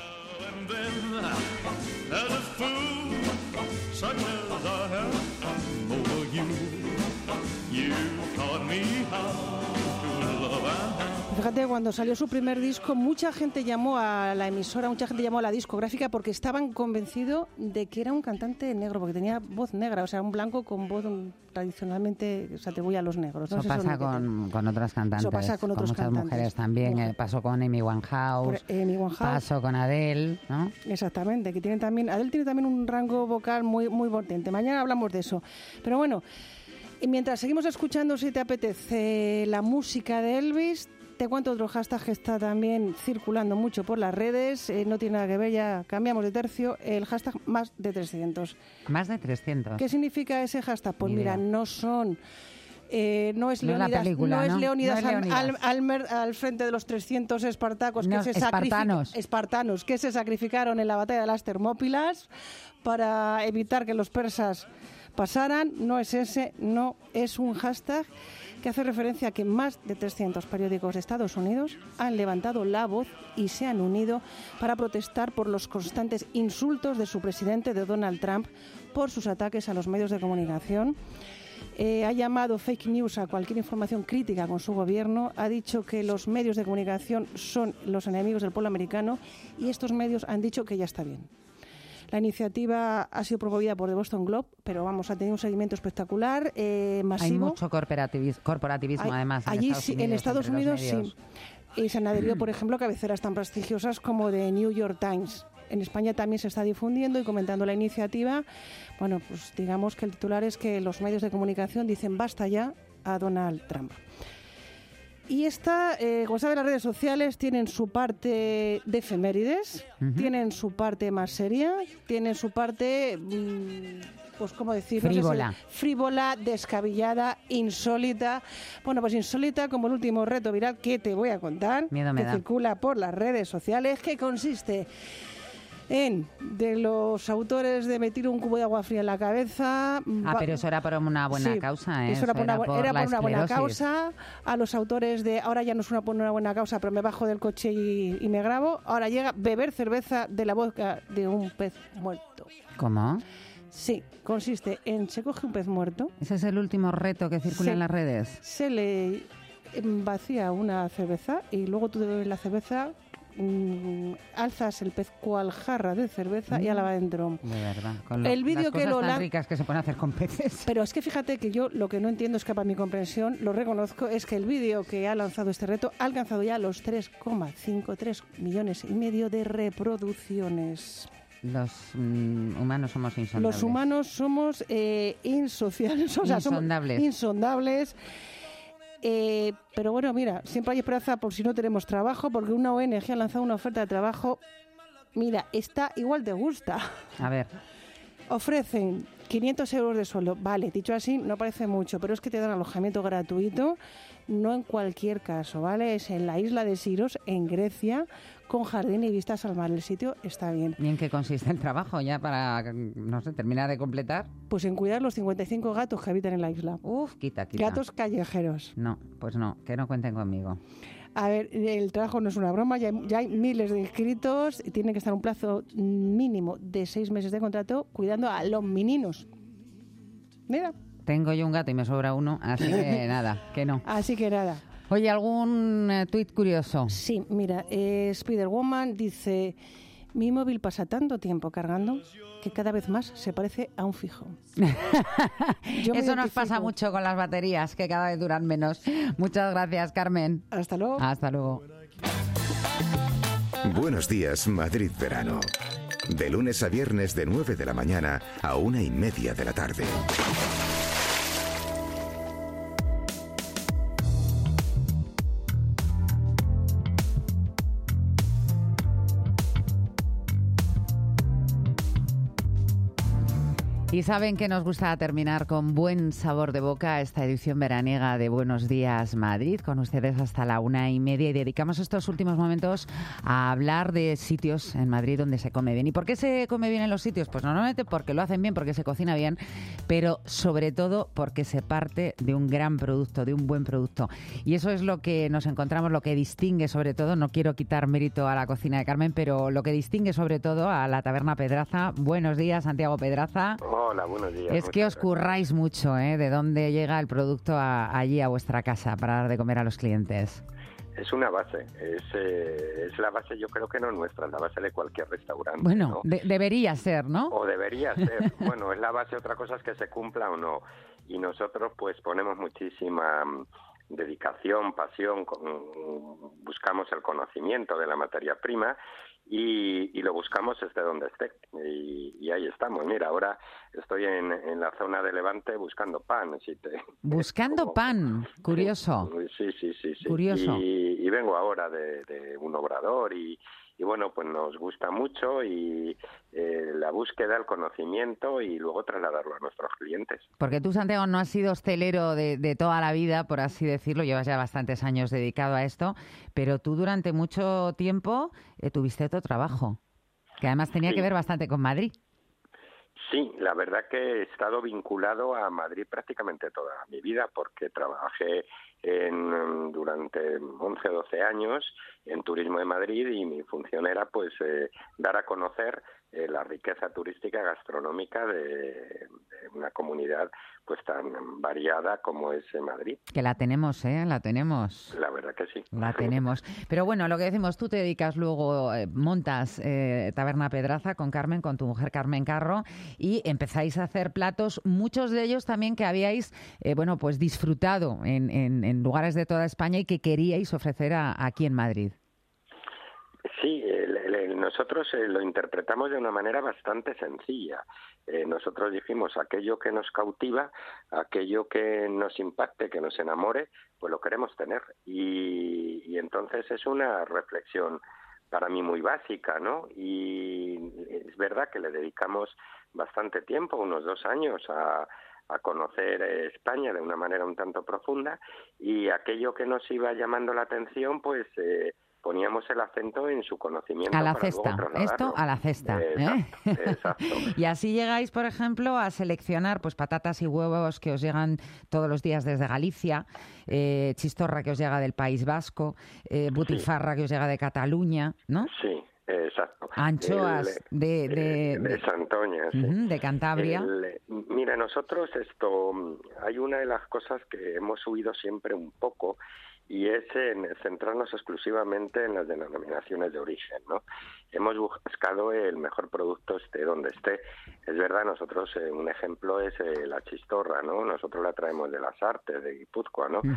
Fíjate, cuando salió su primer disco, mucha gente llamó a la emisora, mucha gente llamó a la discográfica porque estaban convencidos de que era un cantante negro, porque tenía voz negra, o sea, un blanco con voz tradicionalmente se atribuye a los negros. ¿No? Eso pasa con otras cantantes, eso pasa con muchas cantantes. Mujeres también, pasó con Amy Winehouse, pasó con Adele, ¿no? Exactamente, que tienen también, Adele tiene también un rango vocal muy, muy potente. Mañana hablamos de eso, pero bueno. Y mientras seguimos escuchando, si te apetece, la música de Elvis, Te cuento otro hashtag que está también circulando mucho por las redes, no tiene nada que ver, ya cambiamos de tercio, el hashtag más de 300. Más de 300. ¿Qué significa ese hashtag? Pues Ni mira, idea. no son... no es Leónidas, película, es ¿no? Leónidas, No es Leónidas. Almer al frente de los 300 espartacos No, espartanos que se sacrificaron en la batalla de las Termópilas para evitar que los persas pasaran. No es ese, no es un hashtag que hace referencia a que más de 300 periódicos de Estados Unidos han levantado la voz y se han unido para protestar por los constantes insultos de su presidente, de Donald Trump, por sus ataques a los medios de comunicación. Ha llamado fake news a cualquier información crítica con su gobierno, ha dicho que los medios de comunicación son los enemigos del pueblo americano y estos medios han dicho que ya está bien. La iniciativa ha sido promovida por The Boston Globe, pero vamos, ha tenido un seguimiento espectacular, masivo. Hay mucho corporativismo además. Allí en Estados Unidos sí. Y se han adherido, por ejemplo, cabeceras tan prestigiosas como The New York Times. En España también se está difundiendo y comentando la iniciativa. Bueno, pues digamos que el titular es que los medios de comunicación dicen basta ya a Donald Trump. Y como saben, las redes sociales tienen su parte de efemérides, tienen su parte más seria, tienen su parte, pues cómo decir, frívola. No sé si frívola, descabellada, insólita. Bueno, pues insólita como el último reto viral que te voy a contar, que circula por las redes sociales, que consiste de los autores de meter un cubo de agua fría en la cabeza. Pero eso era por una buena causa, ¿eh? Eso era por una buena esclerosis. causa. A los autores de ahora ya no es por una buena causa, pero me bajo del coche y me grabo. Ahora llega beber cerveza de la boca de un pez muerto. ¿Cómo? Sí, consiste en se coge un pez muerto. Ese es el último reto que circula en las redes. Se le vacía una cerveza y luego tú bebes la cerveza. Alzas el pez cual jarra de cerveza y a la va dentro. De verdad. Con el vídeo que tan ricas que se pueden hacer con peces. Pero es que fíjate que yo lo que no entiendo, escapa a mi comprensión, lo reconozco, es que el vídeo que ha lanzado este reto ha alcanzado ya los 3,3 millones y medio de reproducciones. Los humanos somos insondables. Los humanos somos insociables, o sea, insondables. Somos insondables. Pero bueno, mira, siempre hay esperanza por si no tenemos trabajo, porque una ONG ha lanzado una oferta de trabajo. Mira, está igual te gusta. A ver. Ofrecen 500 euros de sueldo. Vale, dicho así, no parece mucho, pero es que te dan alojamiento gratuito, no en cualquier caso, ¿vale? Es en la isla de Siros, en Grecia, con jardín y vistas al mar. El sitio está bien. ¿Y en qué consiste el trabajo ya para, no sé, terminar de completar? Pues en cuidar los 55 gatos que habitan en la isla. Uf, quita. Gatos callejeros. No, pues no, que no cuenten conmigo. A ver, el trabajo no es una broma, ya hay miles de inscritos y tienen que estar un plazo mínimo de 6 meses de contrato cuidando a los meninos. Mira. Tengo yo un gato y me sobra uno, así que nada, que no. Así que nada. Oye, ¿algún tuit curioso? Sí, mira, Spider-Woman dice: mi móvil pasa tanto tiempo cargando que cada vez más se parece a un fijo. Eso nos pasa mucho con las baterías, que cada vez duran menos. Muchas gracias, Carmen. Hasta luego. Hasta luego. Buenos días, Madrid Verano. De lunes a viernes de 9 de la mañana a 1:30 de la tarde. Y saben que nos gusta terminar con buen sabor de boca esta edición veraniega de Buenos Días Madrid, con ustedes hasta la 1:30, y dedicamos estos últimos momentos a hablar de sitios en Madrid donde se come bien. ¿Y por qué se come bien en los sitios? Pues normalmente porque lo hacen bien, porque se cocina bien, pero sobre todo porque se parte de un gran producto, de un buen producto. Y eso es lo que nos encontramos, lo que distingue sobre todo, no quiero quitar mérito a la cocina de Carmen, pero lo que distingue sobre todo a la Taberna Pedraza. Buenos días, Santiago Pedraza. Hola, buenos días. Es que os curráis mucho, de dónde llega el producto allí a vuestra casa para dar de comer a los clientes. Es una base, es la base, yo creo que no nuestra, la base de cualquier restaurante. Bueno, ¿no? Debería ser, ¿no? O debería ser. Bueno, es la base, otra cosa es que se cumpla o no. Y nosotros pues ponemos muchísima dedicación, pasión, buscamos el conocimiento de la materia prima y lo buscamos esté donde esté. Y ahí estamos. Mira, ahora estoy en la zona de Levante buscando pan. Buscando pan, curioso. Sí. Curioso. Y vengo ahora de un obrador y bueno, pues nos gusta mucho y la búsqueda, el conocimiento y luego trasladarlo a nuestros clientes. Porque tú, Santiago, no has sido hostelero de toda la vida, por así decirlo, llevas ya bastantes años dedicado a esto, pero tú durante mucho tiempo tuviste otro trabajo, que además tenía que ver bastante con Madrid. Sí, la verdad que he estado vinculado a Madrid prácticamente toda mi vida porque trabajé durante 11 o 12 años en Turismo de Madrid y mi función era pues dar a conocer la riqueza turística gastronómica de una comunidad pues tan variada como es Madrid. Que la tenemos, la tenemos. La verdad que sí. La tenemos. Pero bueno, lo que decimos, tú te dedicas luego, montas Taberna Pedraza con Carmen, con tu mujer Carmen Carro, y empezáis a hacer platos, muchos de ellos también que habíais, pues disfrutado en lugares de toda España y que queríais ofrecer aquí en Madrid. Sí, nosotros lo interpretamos de una manera bastante sencilla. Nosotros dijimos, aquello que nos cautiva, aquello que nos impacte, que nos enamore, pues lo queremos tener. Y entonces es una reflexión para mí muy básica, ¿no? Y es verdad que le dedicamos bastante tiempo, unos 2 años, a conocer España de una manera un tanto profunda, y aquello que nos iba llamando la atención, pues poníamos el acento en su conocimiento. A la cesta, esto a la cesta. Exacto. Y así llegáis, por ejemplo, a seleccionar pues patatas y huevos que os llegan todos los días desde Galicia, chistorra que os llega del País Vasco, butifarra que os llega de Cataluña, ¿no? Sí. Exacto. Anchoas de Santoña, sí. De Cantabria. Mira, nosotros hay una de las cosas que hemos subido siempre un poco, y es en centrarnos exclusivamente en las denominaciones de origen, ¿no? Hemos buscado el mejor producto esté donde esté. Es verdad, nosotros un ejemplo es la chistorra, ¿no? Nosotros la traemos de las Artes, de Guipúzcoa, ¿no?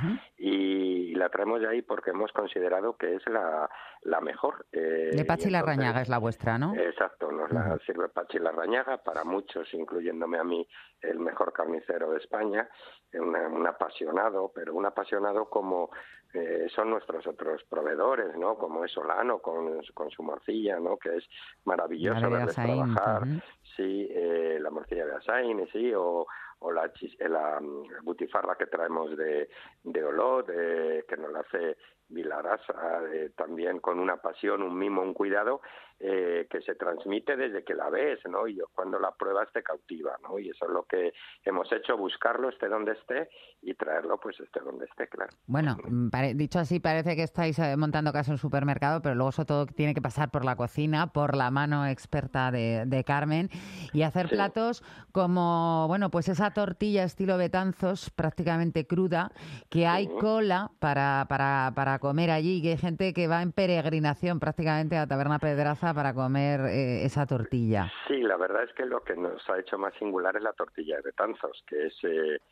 Y la traemos de ahí porque hemos considerado que es la mejor. De Pachi Larrañaga es la vuestra, ¿no? Exacto, nos la sirve Pachi Larrañaga, para muchos, incluyéndome a mí, el mejor carnicero de España, un apasionado, pero un apasionado como son nuestros otros proveedores, ¿no? Como es Solano con su morcilla, ¿no? Que es maravilloso verles trabajar. Sí, la morcilla de Asain, sí, o la butifarra que traemos de Olot, que nos la hace Vilarasa, también con una pasión, un mimo, un cuidado que se transmite desde que la ves, ¿no? Y cuando la pruebas te cautiva, ¿no? Y eso es lo que hemos hecho, buscarlo esté donde esté y traerlo pues esté donde esté, claro. Bueno, dicho así parece que estáis montando casa en un supermercado, pero luego eso todo tiene que pasar por la cocina, por la mano experta de Carmen, y hacer platos como, pues esa tortilla estilo Betanzos, prácticamente cruda, que hay cola para comer allí, que hay gente que va en peregrinación prácticamente a Taberna Pedraza para comer esa tortilla. Sí, la verdad es que lo que nos ha hecho más singular es la tortilla de Betanzos, que es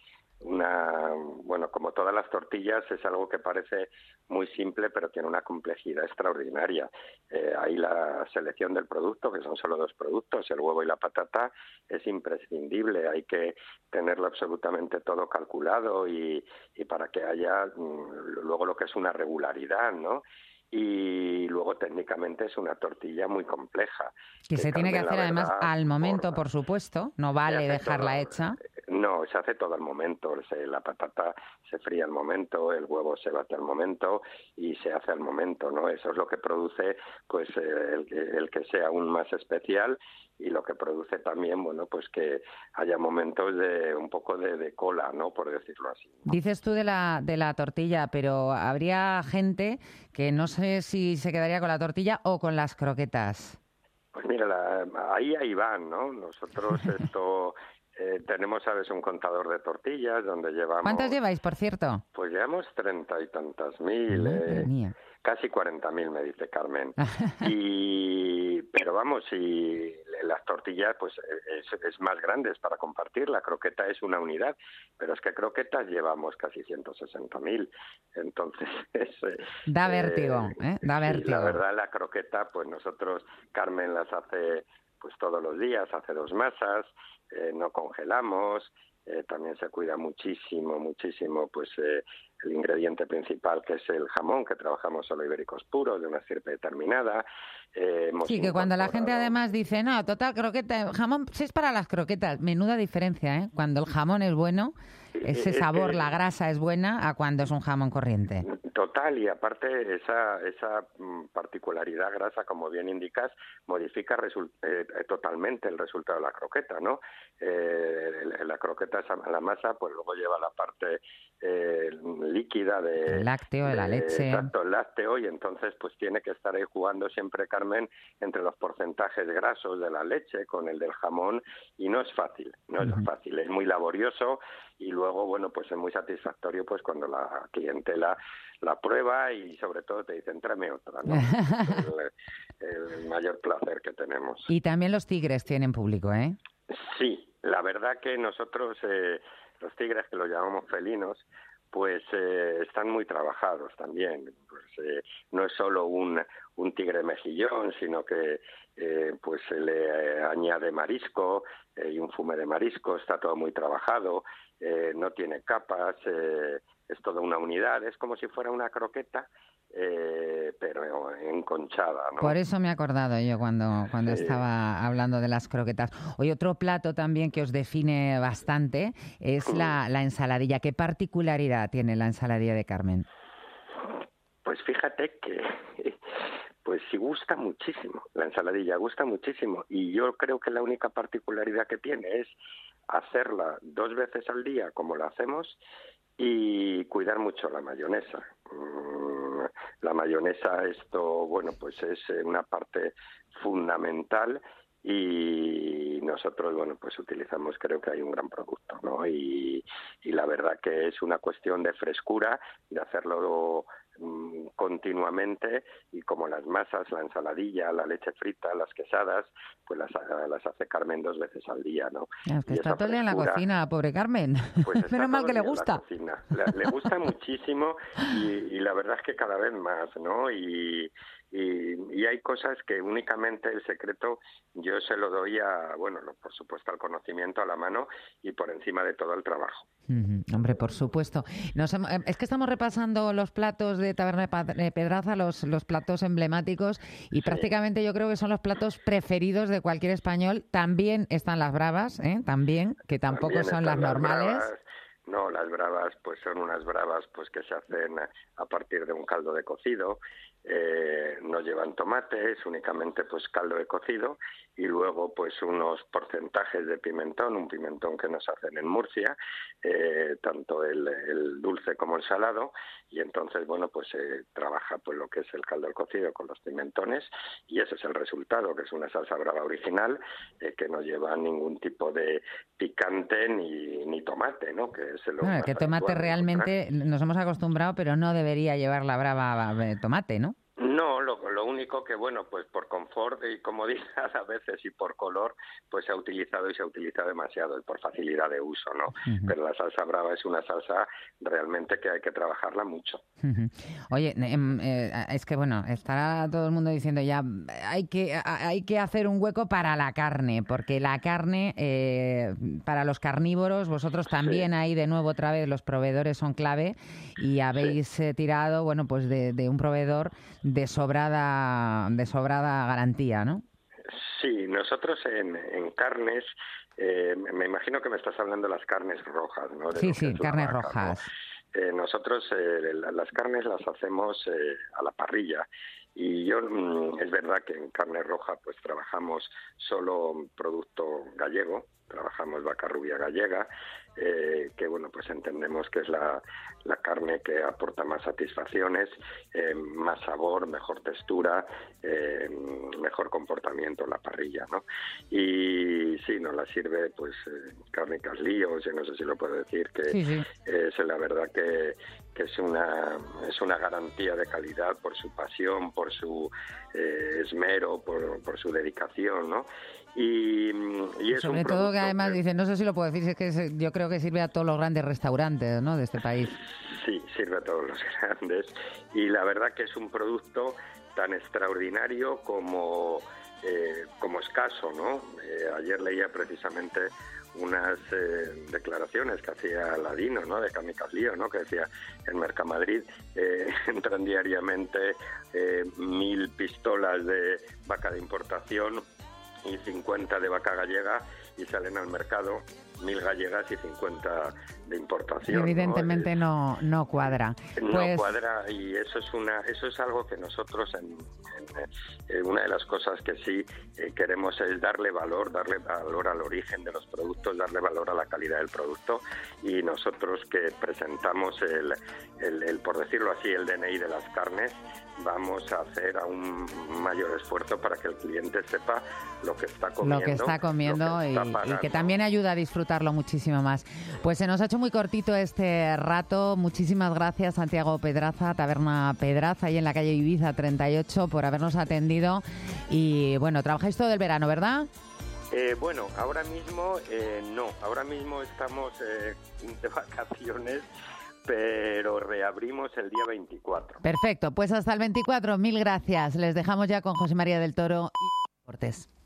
como todas las tortillas, es algo que parece muy simple, pero tiene una complejidad extraordinaria. Ahí la selección del producto, que son solo 2 productos, el huevo y la patata, es imprescindible. Hay que tenerlo absolutamente todo calculado y para que haya luego lo que es una regularidad, ¿no? Y luego técnicamente es una tortilla muy compleja. Que se tiene que hacer además al momento, por supuesto, no vale dejarla hecha. No, se hace todo al momento. La patata se fría al momento, el huevo se bate al momento y se hace al momento, ¿no? Eso es lo que produce pues el que sea aún más especial, y lo que produce también, pues que haya momentos de un poco de cola, ¿no? Por decirlo así, ¿no? Dices tú de la tortilla, pero habría gente que no sé si se quedaría con la tortilla o con las croquetas. Pues mira, ahí van, ¿no? Nosotros tenemos, ¿sabes?, un contador de tortillas donde llevamos... ¿Cuántas lleváis, por cierto? Pues llevamos 30 y tantas mil, casi 40.000 me dice Carmen. Pero vamos, y las tortillas pues es más grande, es para compartir. La croqueta es una unidad, pero es que croquetas llevamos casi 160.000. Entonces da vértigo, da vértigo. Sí, la verdad, la croqueta, pues nosotros, Carmen las hace pues todos los días, hace 2 masas, no congelamos. También se cuida muchísimo pues el ingrediente principal, que es el jamón, que trabajamos solo ibéricos puros, de una estirpe determinada. Sí, que cuando la gente además dice, no, total, croqueta, jamón, si es para las croquetas, menuda diferencia, ¿eh? Cuando el jamón es bueno, ese sabor, la grasa es buena, a cuando es un jamón corriente. Total, y aparte esa particularidad grasa, como bien indicas, modifica totalmente el resultado de la croqueta, ¿no? La croqueta, la masa, pues luego lleva la parte líquida el lácteo, de la leche. Exacto, el lácteo, y entonces pues tiene que estar ahí jugando siempre, Carmen, entre los porcentajes grasos de la leche con el del jamón, y no es fácil, es muy laborioso, y luego, bueno, pues es muy satisfactorio pues cuando la clientela la prueba y sobre todo te dicen, tráeme otra, ¿no? el mayor placer que tenemos. Y también los tigres tienen público, ¿eh? Sí, la verdad que nosotros, los tigres, que los llamamos felinos, pues están muy trabajados también. Pues, no es solo un tigre mejillón, sino que pues se le añade marisco y un fume de marisco, está todo muy trabajado, no tiene capas, es toda una unidad, es como si fuera una croqueta, pero enconchada, ¿no? Por eso me he acordado yo cuando estaba hablando de las croquetas. Hoy otro plato también que os define bastante es la ensaladilla. ¿Qué particularidad tiene la ensaladilla de Carmen? Pues fíjate que pues sí gusta muchísimo, la ensaladilla gusta muchísimo, y yo creo que la única particularidad que tiene es hacerla 2 veces al día como la hacemos y cuidar mucho la mayonesa. La mayonesa, bueno, pues es una parte fundamental, y nosotros, bueno, pues utilizamos, creo que hay un gran producto, ¿no? Y la verdad que es una cuestión de frescura, de hacerlo continuamente, y como las masas, la ensaladilla, la leche frita, las quesadas, pues las hace Carmen 2 veces al día, ¿no? Es que está todo el día en la cocina, pobre Carmen. Pues menos mal que le gusta. Le gusta muchísimo, y la verdad es que cada vez más, ¿no? Y hay cosas que únicamente el secreto yo se lo doy por supuesto, al conocimiento, a la mano, y por encima de todo al trabajo. Hombre, por supuesto. Es que estamos repasando los platos de Taberna de Pedraza, los platos emblemáticos, y prácticamente yo creo que son los platos preferidos de cualquier español. También están las bravas, también, que tampoco también son las normales. Bravas. No, las bravas pues son unas bravas pues que se hacen a partir de un caldo de cocido, no llevan tomates, únicamente pues caldo de cocido, y luego pues unos porcentajes de pimentón, un pimentón que nos hacen en Murcia, tanto el dulce como el salado, y entonces bueno pues se trabaja pues lo que es el caldo de cocido con los pimentones, y ese es el resultado, que es una salsa brava original, que no lleva ningún tipo de picante ni tomate, ¿no? Que es que tomate realmente nos hemos acostumbrado, pero no debería llevar la brava tomate, ¿no? No, lo único que, bueno, pues por confort y comodidad a veces, y por color, pues se ha utilizado, y se ha utilizado demasiado, y por facilidad de uso, ¿no? Pero la salsa brava es una salsa realmente que hay que trabajarla mucho. Oye, es que, bueno, estará todo el mundo diciendo ya, hay que hacer un hueco para la carne, porque la carne, para los carnívoros, vosotros también ahí de nuevo otra vez los proveedores son clave, y habéis tirado, bueno, pues de un proveedor de sobrada garantía, ¿no? Sí, nosotros en carnes, me imagino que me estás hablando de las carnes rojas, ¿no? Sí, carnes rojas. ¿No? Nosotros las carnes las hacemos a la parrilla, y es verdad que en carne roja pues trabajamos solo producto gallego, trabajamos vaca rubia gallega, que bueno, pues entendemos que es la carne que aporta más satisfacciones, más sabor, mejor textura, mejor comportamiento en la parrilla, ¿no? Y sí, nos la sirve pues Cárnicas Líos, yo no sé si lo puedo decir, que sí. Es la verdad que es una garantía de calidad por su pasión, por su esmero, por su dedicación, ¿no? Y es sobre todo que además dice, no sé si lo puedo decir, es que yo creo que sirve a todos los grandes restaurantes, ¿no?, de este país. Sí, sirve a todos los grandes, y la verdad que es un producto tan extraordinario como escaso, ¿no? Ayer leía precisamente unas declaraciones que hacía Ladino, ¿no?, de Cárnicas Líos, ¿no?, que decía en Mercamadrid entran diariamente 1.000 pistolas de vaca de importación y 50 de vaca gallega, y salen al mercado 1.000 gallegas y 50 de importación. Evidentemente no cuadra. No cuadra, y eso es algo que nosotros una de las cosas que sí queremos es darle valor al origen de los productos, darle valor a la calidad del producto, y nosotros que presentamos el por decirlo así, el DNI de las carnes, vamos a hacer aún mayor esfuerzo para que el cliente sepa lo que está comiendo, y que también ayuda a disfrutarlo muchísimo más. Pues se nos ha hecho muy cortito este rato. Muchísimas gracias, Santiago Pedraza, Taberna Pedraza, ahí en la calle Ibiza 38, por habernos atendido. Y bueno, trabajáis todo el verano, ¿verdad? Bueno, ahora mismo no. Ahora mismo estamos de vacaciones, pero reabrimos el día 24. Perfecto, pues hasta el 24. Mil gracias. Les dejamos ya con José María del Toro y Cortés.